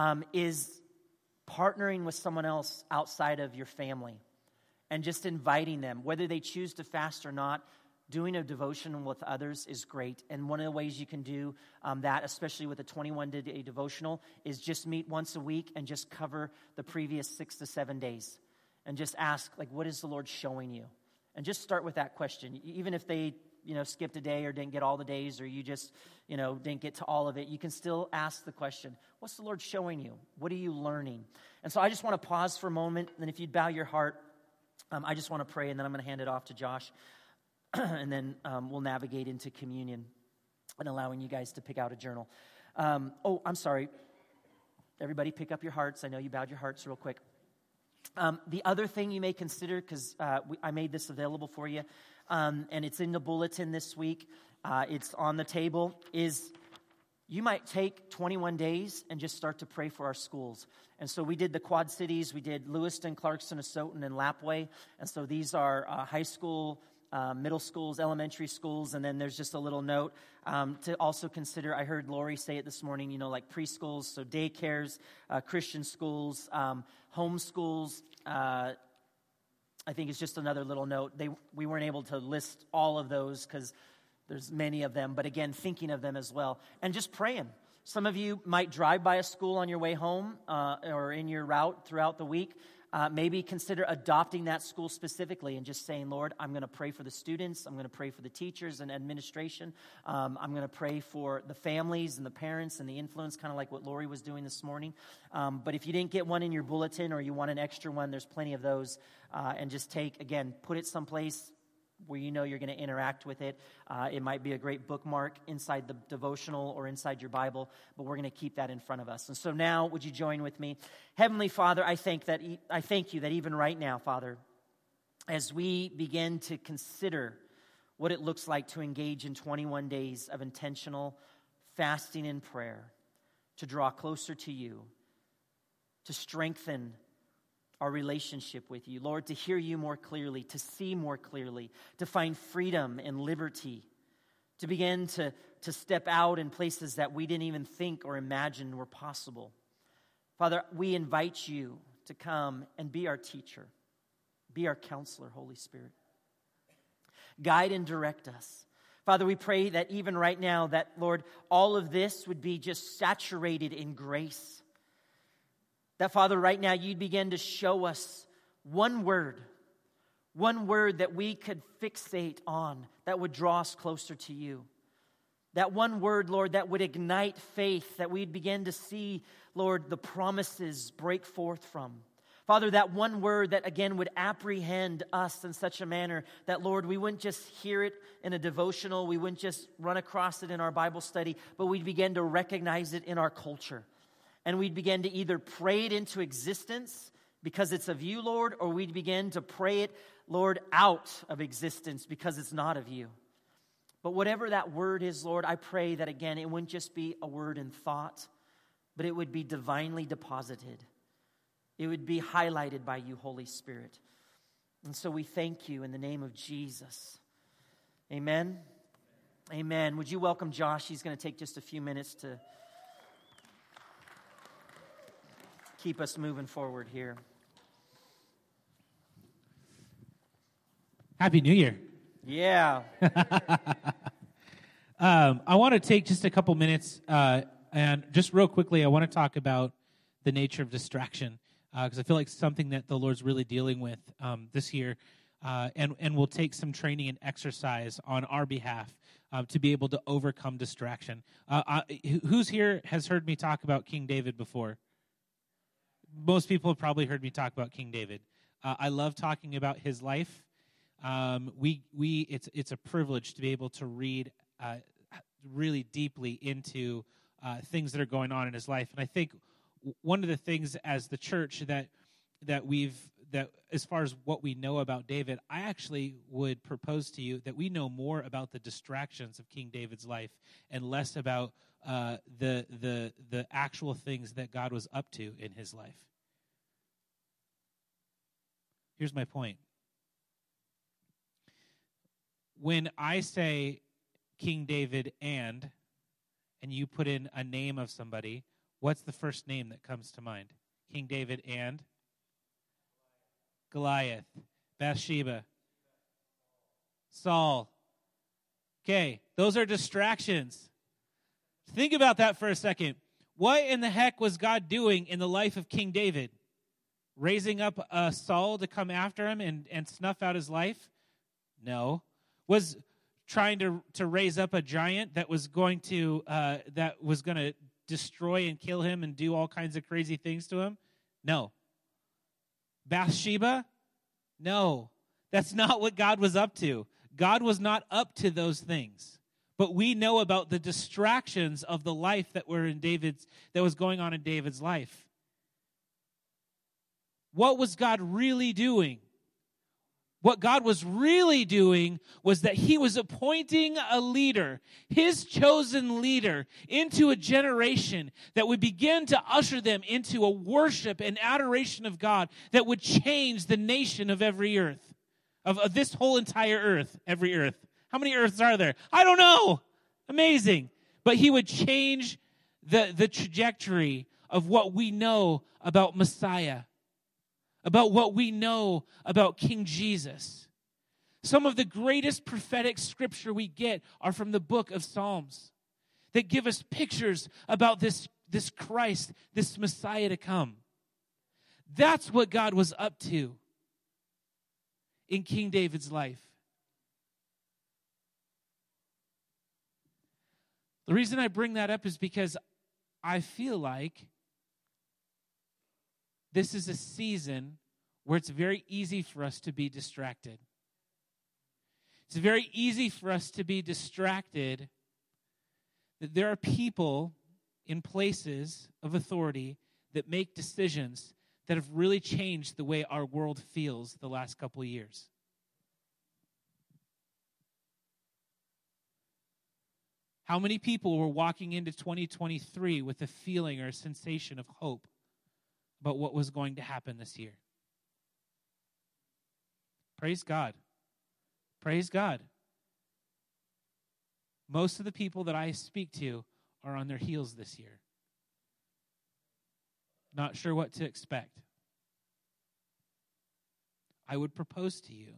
is partnering with someone else outside of your family and just inviting them, whether they choose to fast or not. Doing a devotion with others is great. And one of the ways you can do that, especially with a 21-day devotional, is just meet once a week and just cover the previous 6 to 7 days. And just ask, like, what is the Lord showing you? And just start with that question. Even if they, skipped a day or didn't get all the days, or you just, didn't get to all of it, you can still ask the question, what's the Lord showing you? What are you learning? And so I just want to pause for a moment. And if you'd bow your heart, I just want to pray, and then I'm going to hand it off to Josh. And then we'll navigate into communion and allowing you guys to pick out a journal. I'm sorry. Everybody pick up your hearts. I know you bowed your hearts real quick. The other thing you may consider, because I made this available for you, and it's in the bulletin this week, it's on the table, is you might take 21 days and just start to pray for our schools. And so we did the Quad Cities. We did Lewiston, Clarkston, Asotin, and Lapway. And so these are high school, middle schools, elementary schools, and then there's just a little note to also consider. I heard Lori say it this morning, like preschools, so daycares, Christian schools, home schools. I think it's just another little note. We weren't able to list all of those because there's many of them, but again, thinking of them as well. And just praying. Some of you might drive by a school on your way home or in your route throughout the week. Maybe consider adopting that school specifically and just saying, Lord, I'm going to pray for the students. I'm going to pray for the teachers and administration. I'm going to pray for the families and the parents and the influence, kind of like what Lori was doing this morning. But if you didn't get one in your bulletin or you want an extra one, there's plenty of those. And just put it someplace where you're going to interact with it. It might be a great bookmark inside the devotional or inside your Bible, but we're going to keep that in front of us. And so now, would you join with me? Heavenly Father, I thank you that even right now, Father, as we begin to consider what it looks like to engage in 21 days of intentional fasting and prayer, to draw closer to you, to strengthen our relationship with you, Lord, to hear you more clearly, to see more clearly, to find freedom and liberty, to begin to step out in places that we didn't even think or imagine were possible. Father, we invite you to come and be our teacher, be our counselor, Holy Spirit. Guide and direct us. Father, we pray that even right now that, Lord, all of this would be just saturated in grace. That, Father, right now you'd begin to show us one word that we could fixate on that would draw us closer to you. That one word, Lord, that would ignite faith, that we'd begin to see, Lord, the promises break forth from. Father, that one word that, again, would apprehend us in such a manner that, Lord, we wouldn't just hear it in a devotional, we wouldn't just run across it in our Bible study, but we'd begin to recognize it in our culture. And we'd begin to either pray it into existence because it's of you, Lord, or we'd begin to pray it, Lord, out of existence because it's not of you. But whatever that word is, Lord, I pray that, again, it wouldn't just be a word in thought, but it would be divinely deposited. It would be highlighted by you, Holy Spirit. And so we thank you in the name of Jesus. Amen. Amen. Would you welcome Josh? He's going to take just a few minutes to keep us moving forward here. Happy New Year. Yeah. I want to take just a couple minutes and just real quickly, I want to talk about the nature of distraction because I feel like something that the Lord's really dealing with this year. and will take some training and exercise on our behalf to be able to overcome distraction. Who's here has heard me talk about King David before? Most people have probably heard me talk about King David. I love talking about his life. It's a privilege to be able to read really deeply into things that are going on in his life. And I think one of the things as the church that as far as what we know about David, I actually would propose to you that we know more about the distractions of King David's life and less about the actual things that God was up to in his life. Here's my point. When I say King David and you put in a name of somebody, what's the first name that comes to mind? King David and Goliath, Bathsheba, Saul. Okay, those are distractions. Think about that for a second. What in the heck was God doing in the life of King David? Raising up Saul to come after him and snuff out his life? No. Was trying to raise up a giant that was going to destroy and kill him and do all kinds of crazy things to him? No. Bathsheba? No. That's not what God was up to. God was not up to those things. But we know about the distractions of the life that was going on in David's life. What was God really doing? What God was really doing was that he was appointing a leader, his chosen leader, into a generation that would begin to usher them into a worship and adoration of God that would change the nation of every earth, of this whole entire earth, every earth. How many earths are there? I don't know. Amazing. But he would change the trajectory of what we know about Messiah, about what we know about King Jesus. Some of the greatest prophetic scripture we get are from the book of Psalms that give us pictures about this Christ, this Messiah to come. That's what God was up to in King David's life. The reason I bring that up is because I feel like this is a season where it's very easy for us to be distracted. It's very easy for us to be distracted that there are people in places of authority that make decisions that have really changed the way our world feels the last couple of years. How many people were walking into 2023 with a feeling or a sensation of hope about what was going to happen this year? Praise God. Praise God. Most of the people that I speak to are on their heels this year. Not sure what to expect. I would propose to you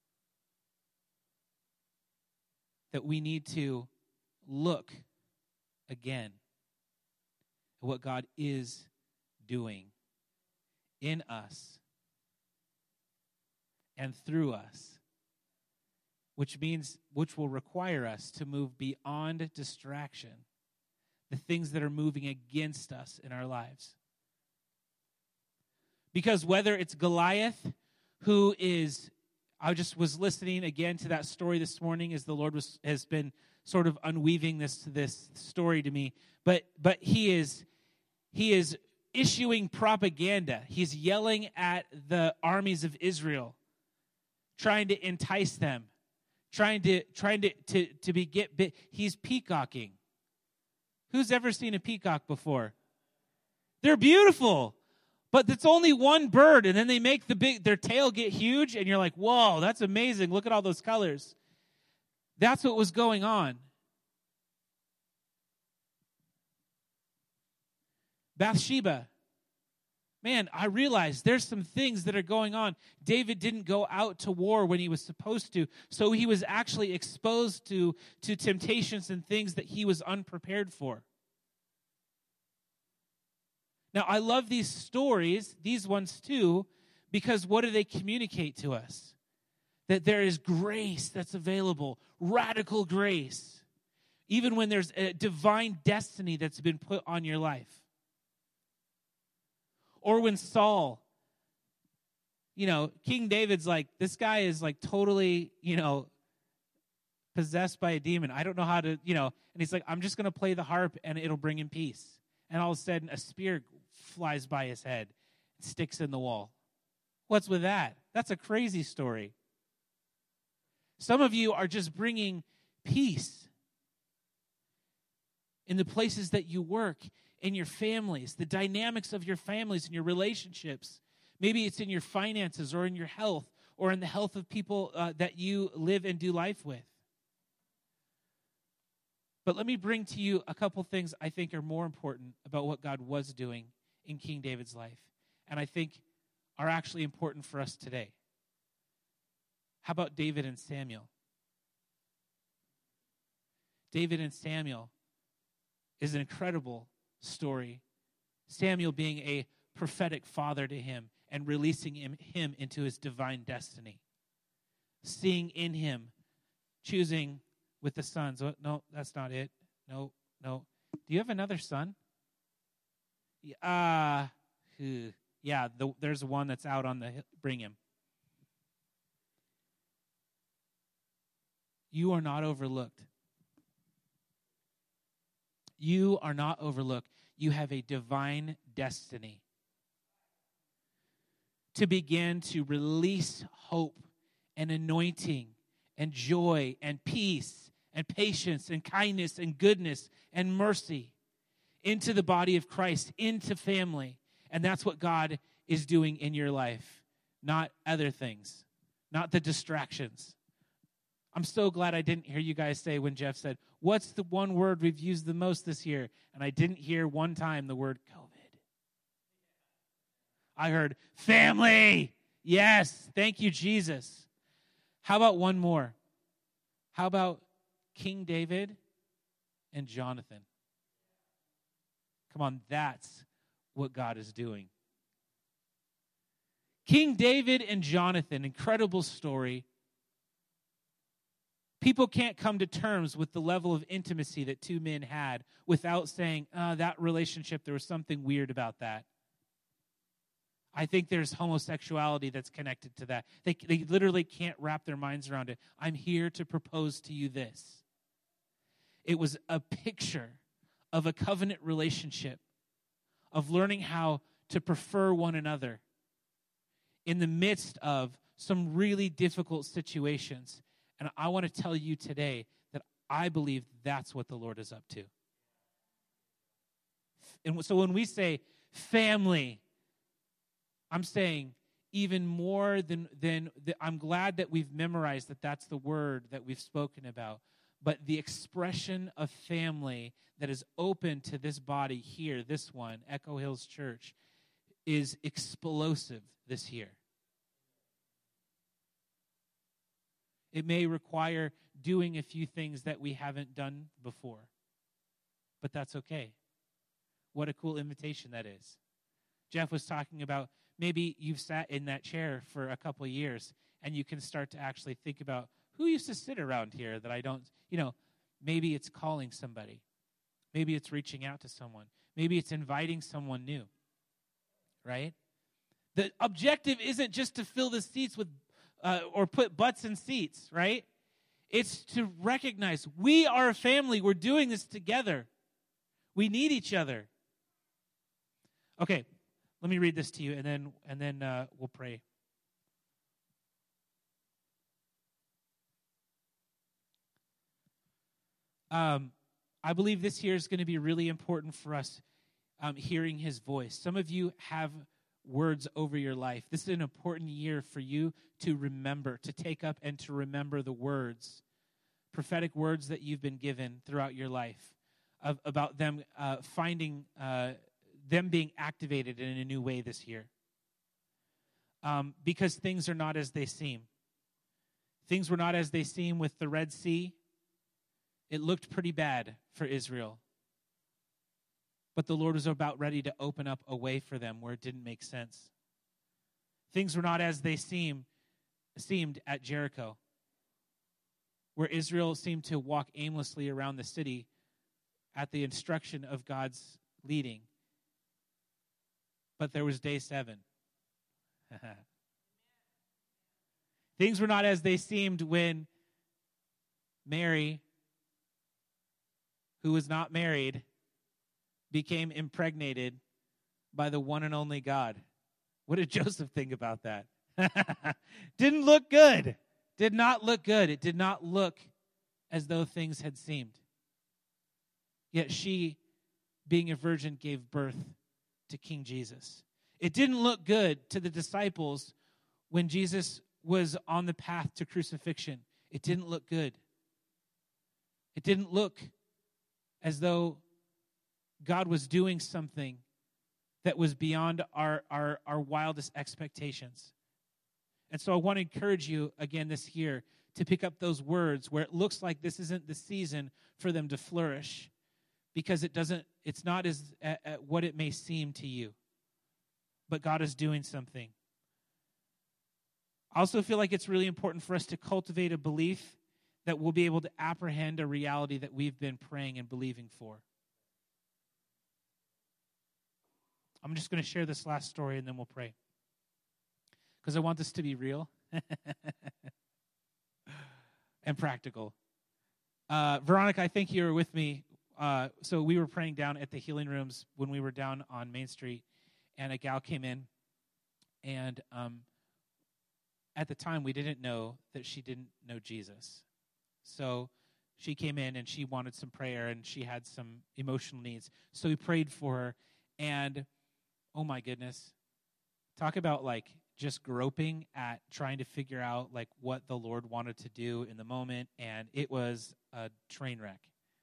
that we need to look again at what God is doing in us and through us, which will require us to move beyond distraction, the things that are moving against us in our lives. Because whether it's Goliath, who is, I just was listening again to that story this morning as the Lord has been sort of unweaving this story to me, but he is issuing propaganda. He's yelling at the armies of Israel, trying to entice them, trying to get bit. He's peacocking. Who's ever seen a peacock before? They're beautiful, but it's only one bird, and then they make their tail get huge, and you're like, whoa, that's amazing. Look at all those colors. That's what was going on. Bathsheba. Man, I realized there's some things that are going on. David didn't go out to war when he was supposed to, so he was actually exposed to temptations and things that he was unprepared for. Now, I love these stories, these ones too, because what do they communicate to us? that there is grace that's available, radical grace, even when there's a divine destiny that's been put on your life. Or when Saul, King David's like, this guy is like totally, possessed by a demon. I don't know how to, and he's like, I'm just going to play the harp and it'll bring him peace. And all of a sudden, a spear flies by his head and sticks in the wall. What's with that? That's a crazy story. Some of you are just bringing peace in the places that you work, in your families, the dynamics of your families and your relationships. Maybe it's in your finances or in your health or in the health of people that you live and do life with. But let me bring to you a couple things I think are more important about what God was doing in King David's life, and I think are actually important for us today. How about David and Samuel? David and Samuel is an incredible story. Samuel being a prophetic father to him and releasing him into his divine destiny. Seeing in him, choosing with the sons. Oh, no, that's not it. No. Do you have another son? There's one that's out on the hill. Bring him. You are not overlooked. You are not overlooked. You have a divine destiny to begin to release hope and anointing and joy and peace and patience and kindness and goodness and mercy into the body of Christ, into family. And that's what God is doing in your life, not other things, not the distractions. I'm so glad I didn't hear you guys say when Jeff said, what's the one word we've used the most this year? And I didn't hear one time the word COVID. I heard family. Yes, thank you, Jesus. How about one more? How about King David and Jonathan? Come on, that's what God is doing. King David and Jonathan, incredible story. People can't come to terms with the level of intimacy that two men had without saying, that relationship, there was something weird about that. I think there's homosexuality that's connected to that. They literally can't wrap their minds around it. I'm here to propose to you this. It was a picture of a covenant relationship, of learning how to prefer one another in the midst of some really difficult situations. And I want to tell you today that I believe that's what the Lord is up to. And so when we say family, I'm saying even more than I'm glad that we've memorized that that's the word that we've spoken about. But the expression of family that is open to this body here, this one, Echo Hills Church, is explosive this year. It may require doing a few things that we haven't done before, but that's okay. What a cool invitation that is. Jeff was talking about maybe you've sat in that chair for a couple of years and you can start to actually think about who used to sit around here that I don't, maybe it's calling somebody. Maybe it's reaching out to someone. Maybe it's inviting someone new, right? The objective isn't just to fill the seats with or put butts in seats, right? It's to recognize we are a family. We're doing this together. We need each other. Okay, let me read this to you, and then we'll pray. I believe this year is going to be really important for us hearing his voice. Some of you have words over your life. This is an important year for you to remember, to take up and to remember the words, prophetic words that you've been given throughout your life about them finding, them being activated in a new way this year. Because things are not as they seem. Things were not as they seem with the Red Sea. It looked pretty bad for Israel. But the Lord was about ready to open up a way for them where it didn't make sense. Things were not as they seem seemed at Jericho, where Israel seemed to walk aimlessly around the city at the instruction of God's leading. But there was day 7. Things were not as they seemed when Mary, who was not married, became impregnated by the one and only God. What did Joseph think about that? Didn't look good. Did not look good. It did not look as though things had seemed. Yet she, being a virgin, gave birth to King Jesus. It didn't look good to the disciples when Jesus was on the path to crucifixion. It didn't look good. It didn't look as though God was doing something that was beyond our wildest expectations. And so I want to encourage you again this year to pick up those words where it looks like this isn't the season for them to flourish, because it's not as what it may seem to you. But God is doing something. I also feel like it's really important for us to cultivate a belief that we'll be able to apprehend a reality that we've been praying and believing for. I'm just going to share this last story and then we'll pray, because I want this to be real and practical. Veronica, I think you were with me. So we were praying down at the healing rooms when we were down on Main Street, and a gal came in, and at the time we didn't know that she didn't know Jesus. So she came in and she wanted some prayer and she had some emotional needs. So we prayed for her, and oh my goodness, talk about like just groping at trying to figure out like what the Lord wanted to do in the moment, and it was a train wreck.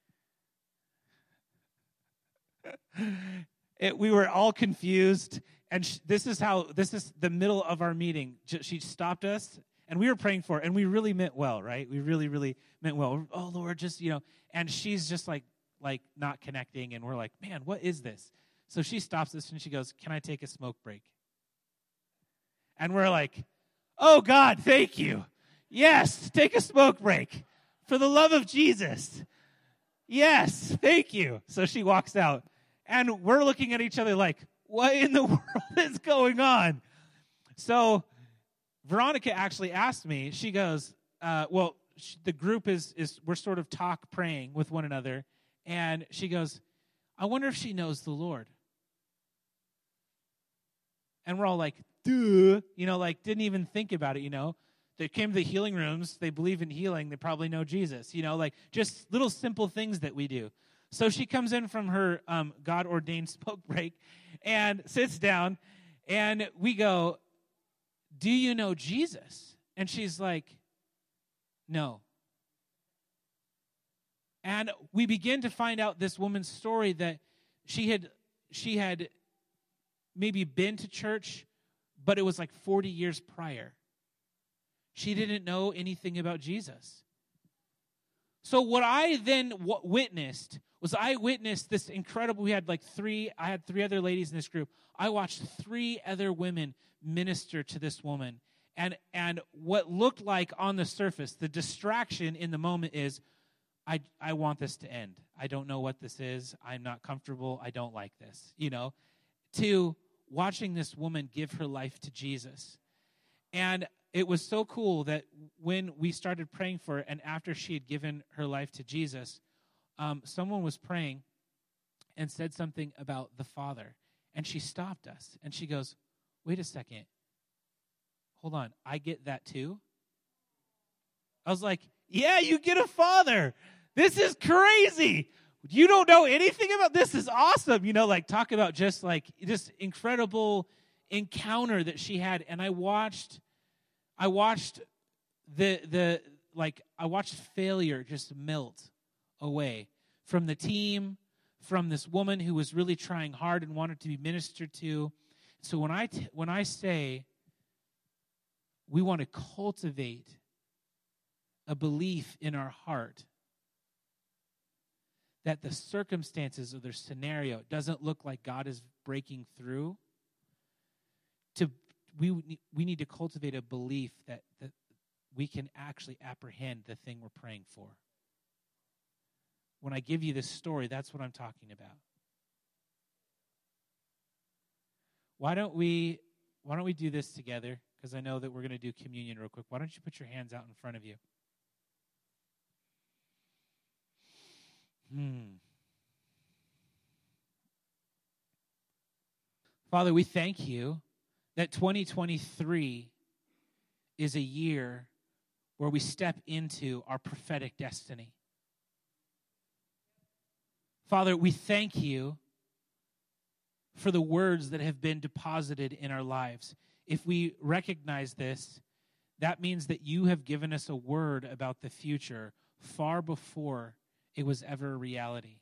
We were all confused, and this is the middle of our meeting. She stopped us, and we were praying for her, and we really meant well, right? We really, really meant well. Oh, Lord, just, and she's just like not connecting, and we're like, man, what is this? So she stops us, and she goes, can I take a smoke break? And we're like, oh, God, thank you. Yes, take a smoke break. For the love of Jesus. Yes, thank you. So she walks out, and we're looking at each other like, what in the world is going on? So Veronica actually asked me, she goes, the group is we're sort of praying with one another, and she goes, I wonder if she knows the Lord. And we're all like, duh, didn't even think about it, They came to the healing rooms, they believe in healing, they probably know Jesus, just little simple things that we do. So she comes in from her God-ordained smoke break and sits down, and we go, do you know Jesus? And she's like, no. And we begin to find out this woman's story, that she had maybe been to church, but it was like 40 years prior. She didn't know anything about Jesus. So what I then witnessed this incredible, I had 3 other ladies in this group. I watched 3 other women minister to this woman. And what looked like on the surface, the distraction in the moment is, I want this to end. I don't know what this is. I'm not comfortable. I don't like this, to watching this woman give her life to Jesus. And it was so cool that when we started praying for her, and after she had given her life to Jesus, someone was praying and said something about the Father. And she stopped us, and she goes, wait a second. Hold on, I get that too? I was like, yeah, you get a Father. This is crazy. You don't know anything about this. Is awesome. Talk about just this incredible encounter that she had. And I watched failure just melt away from the team, from this woman who was really trying hard and wanted to be ministered to. So when I say we want to cultivate a belief in our heart that the circumstances of their scenario doesn't look like God is breaking through, to we need to cultivate a belief that we can actually apprehend the thing we're praying for. When I give you this story, that's what I'm talking about. Why don't we do this together? Because I know that we're going to do communion real quick. Why don't you put your hands out in front of you? Father, we thank you that 2023 is a year where we step into our prophetic destiny. Father, we thank you for the words that have been deposited in our lives. If we recognize this, that means that you have given us a word about the future far before it was ever a reality.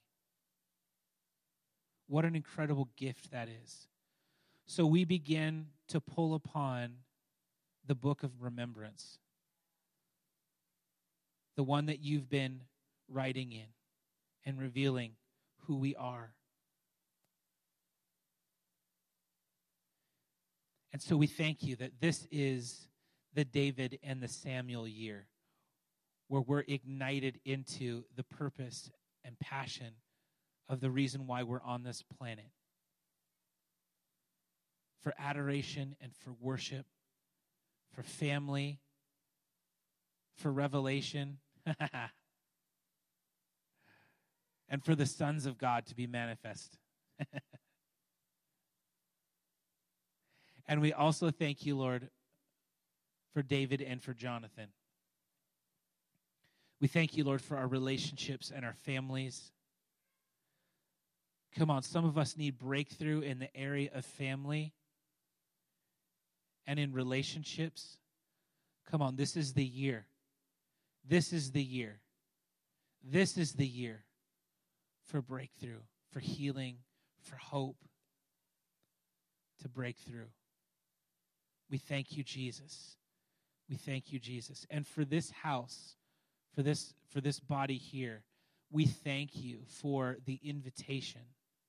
What an incredible gift that is. So we begin to pull upon the book of remembrance, the one that you've been writing in and revealing who we are. And so we thank you that this is the David and the Samuel year, where we're ignited into the purpose and passion of the reason why we're on this planet. For adoration and for worship, for family, for revelation, and for the sons of God to be manifest. And we also thank you, Lord, for David and for Jonathan. We thank you, Lord, for our relationships and our families. Come on, some of us need breakthrough in the area of family and in relationships. Come on, this is the year. This is the year. This is the year for breakthrough, for healing, for hope, to break through. We thank you, Jesus. We thank you, Jesus. And for this house, for this body here, we thank you for the invitation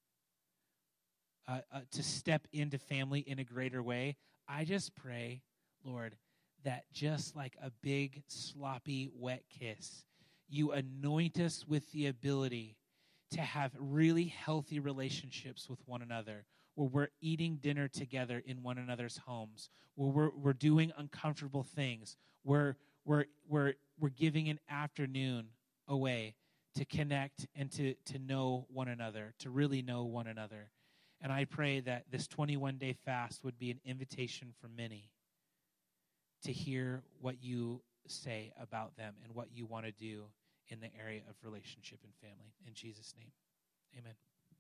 to step into family in a greater way. I just pray, Lord, that just like a big, sloppy, wet kiss, you anoint us with the ability to have really healthy relationships with one another, where we're eating dinner together in one another's homes, where we're doing uncomfortable things, where we're giving an afternoon away to connect and to know one another, to really know one another. And I pray that this 21-day fast would be an invitation for many to hear what you say about them and what you want to do in the area of relationship and family. In Jesus' name, amen.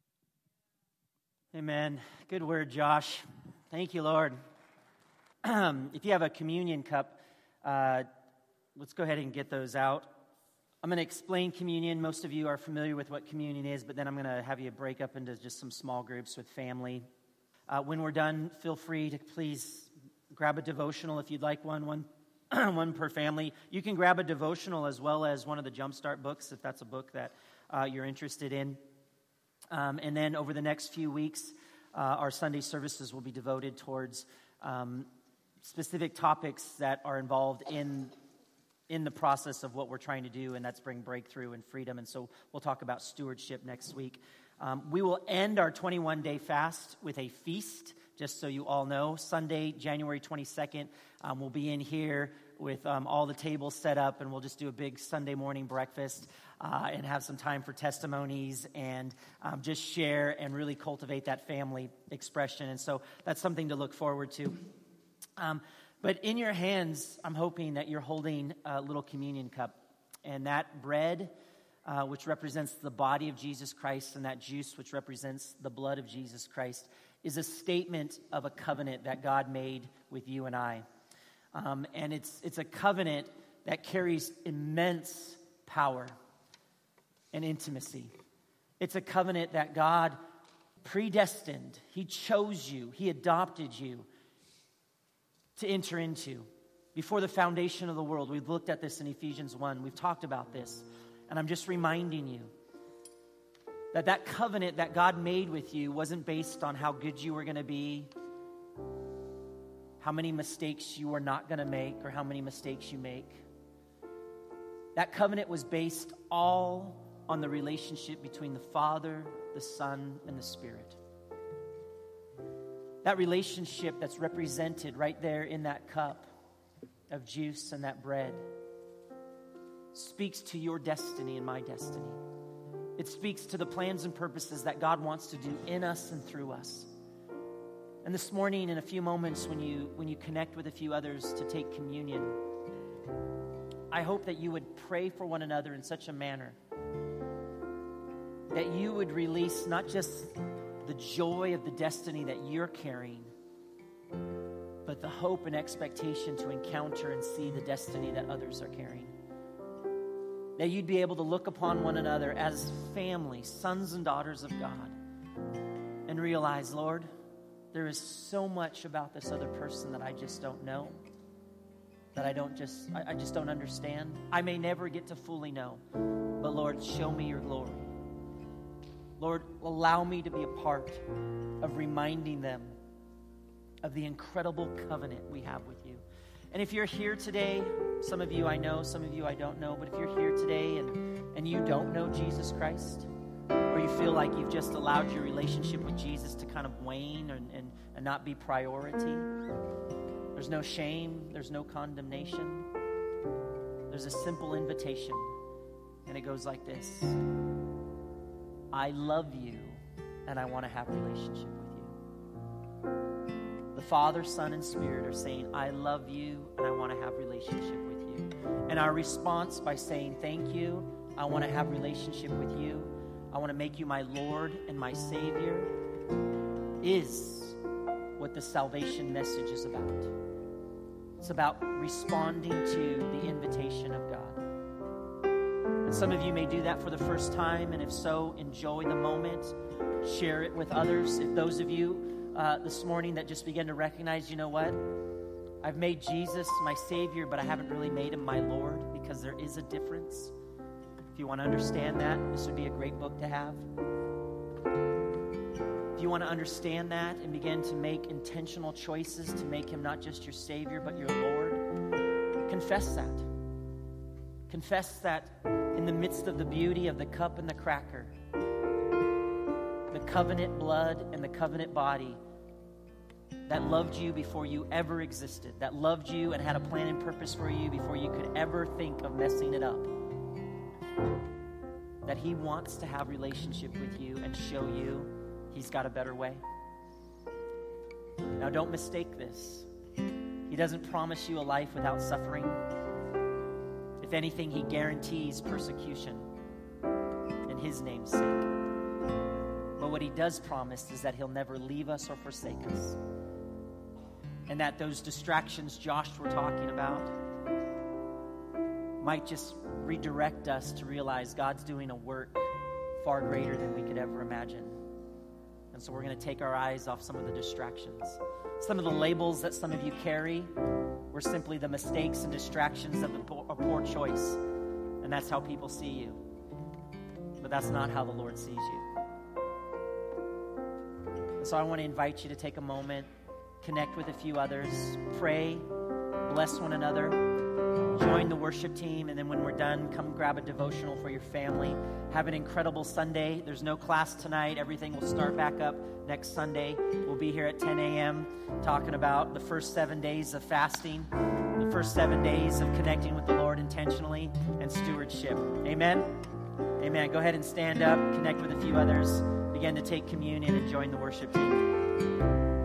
Amen. Good word, Josh. Thank you, Lord. If you have a communion cup, let's go ahead and get those out. I'm going to explain communion. Most of you are familiar with what communion is, but then I'm going to have you break up into just some small groups with family. When we're done, feel free to please grab a devotional if you'd like one per family. You can grab a devotional as well as one of the Jumpstart books if that's a book that you're interested in. And then over the next few weeks, our Sunday services will be devoted towards specific topics that are involved in the process of what we're trying to do, and that's bring breakthrough and freedom. And so we'll talk about stewardship next week. We will end our 21-day fast with a feast, just so you all know. Sunday, January 22nd, we'll be in here with all the tables set up, and we'll just do a big Sunday morning breakfast and have some time for testimonies and just share and really cultivate that family expression. And so that's something to look forward to. But in your hands, I'm hoping that you're holding a little communion cup. And that bread, which represents the body of Jesus Christ, and that juice, which represents the blood of Jesus Christ, is a statement of a covenant that God made with you and I. And it's a covenant that carries immense power and intimacy. It's a covenant that God predestined. He chose you. He adopted you to enter into before the foundation of the world. We've looked at this in Ephesians 1. We've talked about this. And I'm just reminding you that covenant that God made with you wasn't based on how good you were going to be how many mistakes you are not going to make or how many mistakes you make. That covenant was based all on the relationship between the Father, the Son, and the Spirit. That relationship that's represented right there in that cup of juice and that bread speaks to your destiny and my destiny. It speaks to the plans and purposes that God wants to do in us and through us. And this morning, in a few moments, when you connect with a few others to take communion, I hope that you would pray for one another in such a manner that you would release not just the joy of the destiny that you're carrying, but the hope and expectation to encounter and see the destiny that others are carrying. That you'd be able to look upon one another as family, sons and daughters of God, and realize, Lord, there is so much about this other person that I just don't know, that I just don't understand. I may never get to fully know, but Lord, show me your glory. Lord, allow me to be a part of reminding them of the incredible covenant we have with you. And if you're here today, some of you I know, some of you I don't know, but if you're here today and you don't know Jesus Christ, or you feel like you've just allowed your relationship with Jesus to kind of wane and not be priority, there's no shame, there's no condemnation. There's a simple invitation, and it goes like this. I love you, and I want to have a relationship with you. The Father, Son, and Spirit are saying, I love you, and I want to have a relationship with you. And our response by saying, thank you, I want to have a relationship with you, I want to make you my Lord and my Savior, is what the salvation message is about. It's about responding to the invitation of God. And some of you may do that for the first time, and if so, enjoy the moment. Share it with others. If those of you this morning that just began to recognize, you know what? I've made Jesus my Savior, but I haven't really made him my Lord, because there is a difference. If you want to understand that, this would be a great book to have. If you want to understand that and begin to make intentional choices to make him not just your Savior, but your Lord, confess that. Confess that in the midst of the beauty of the cup and the cracker, the covenant blood and the covenant body that loved you before you ever existed, that loved you and had a plan and purpose for you before you could ever think of messing it up, that he wants to have relationship with you and show you he's got a better way. Now, don't mistake this. He doesn't promise you a life without suffering. If anything, he guarantees persecution in his name's sake. But what he does promise is that he'll never leave us or forsake us. And that those distractions Josh were talking about might just redirect us to realize God's doing a work far greater than we could ever imagine. And so we're going to take our eyes off some of the distractions. Some of the labels that some of you carry were simply the mistakes and distractions of a poor choice. And that's how people see you. But that's not how the Lord sees you. And so I want to invite you to take a moment, connect with a few others, pray, bless one another, join the worship team, and then when we're done, come grab a devotional for your family. Have an incredible Sunday. There's no class tonight. Everything will start back up next Sunday. We'll be here at 10 a.m. talking about the first 7 days of fasting, the first 7 days of connecting with the Lord intentionally, and stewardship. Amen? Amen. Go ahead and stand up, connect with a few others, begin to take communion, and join the worship team.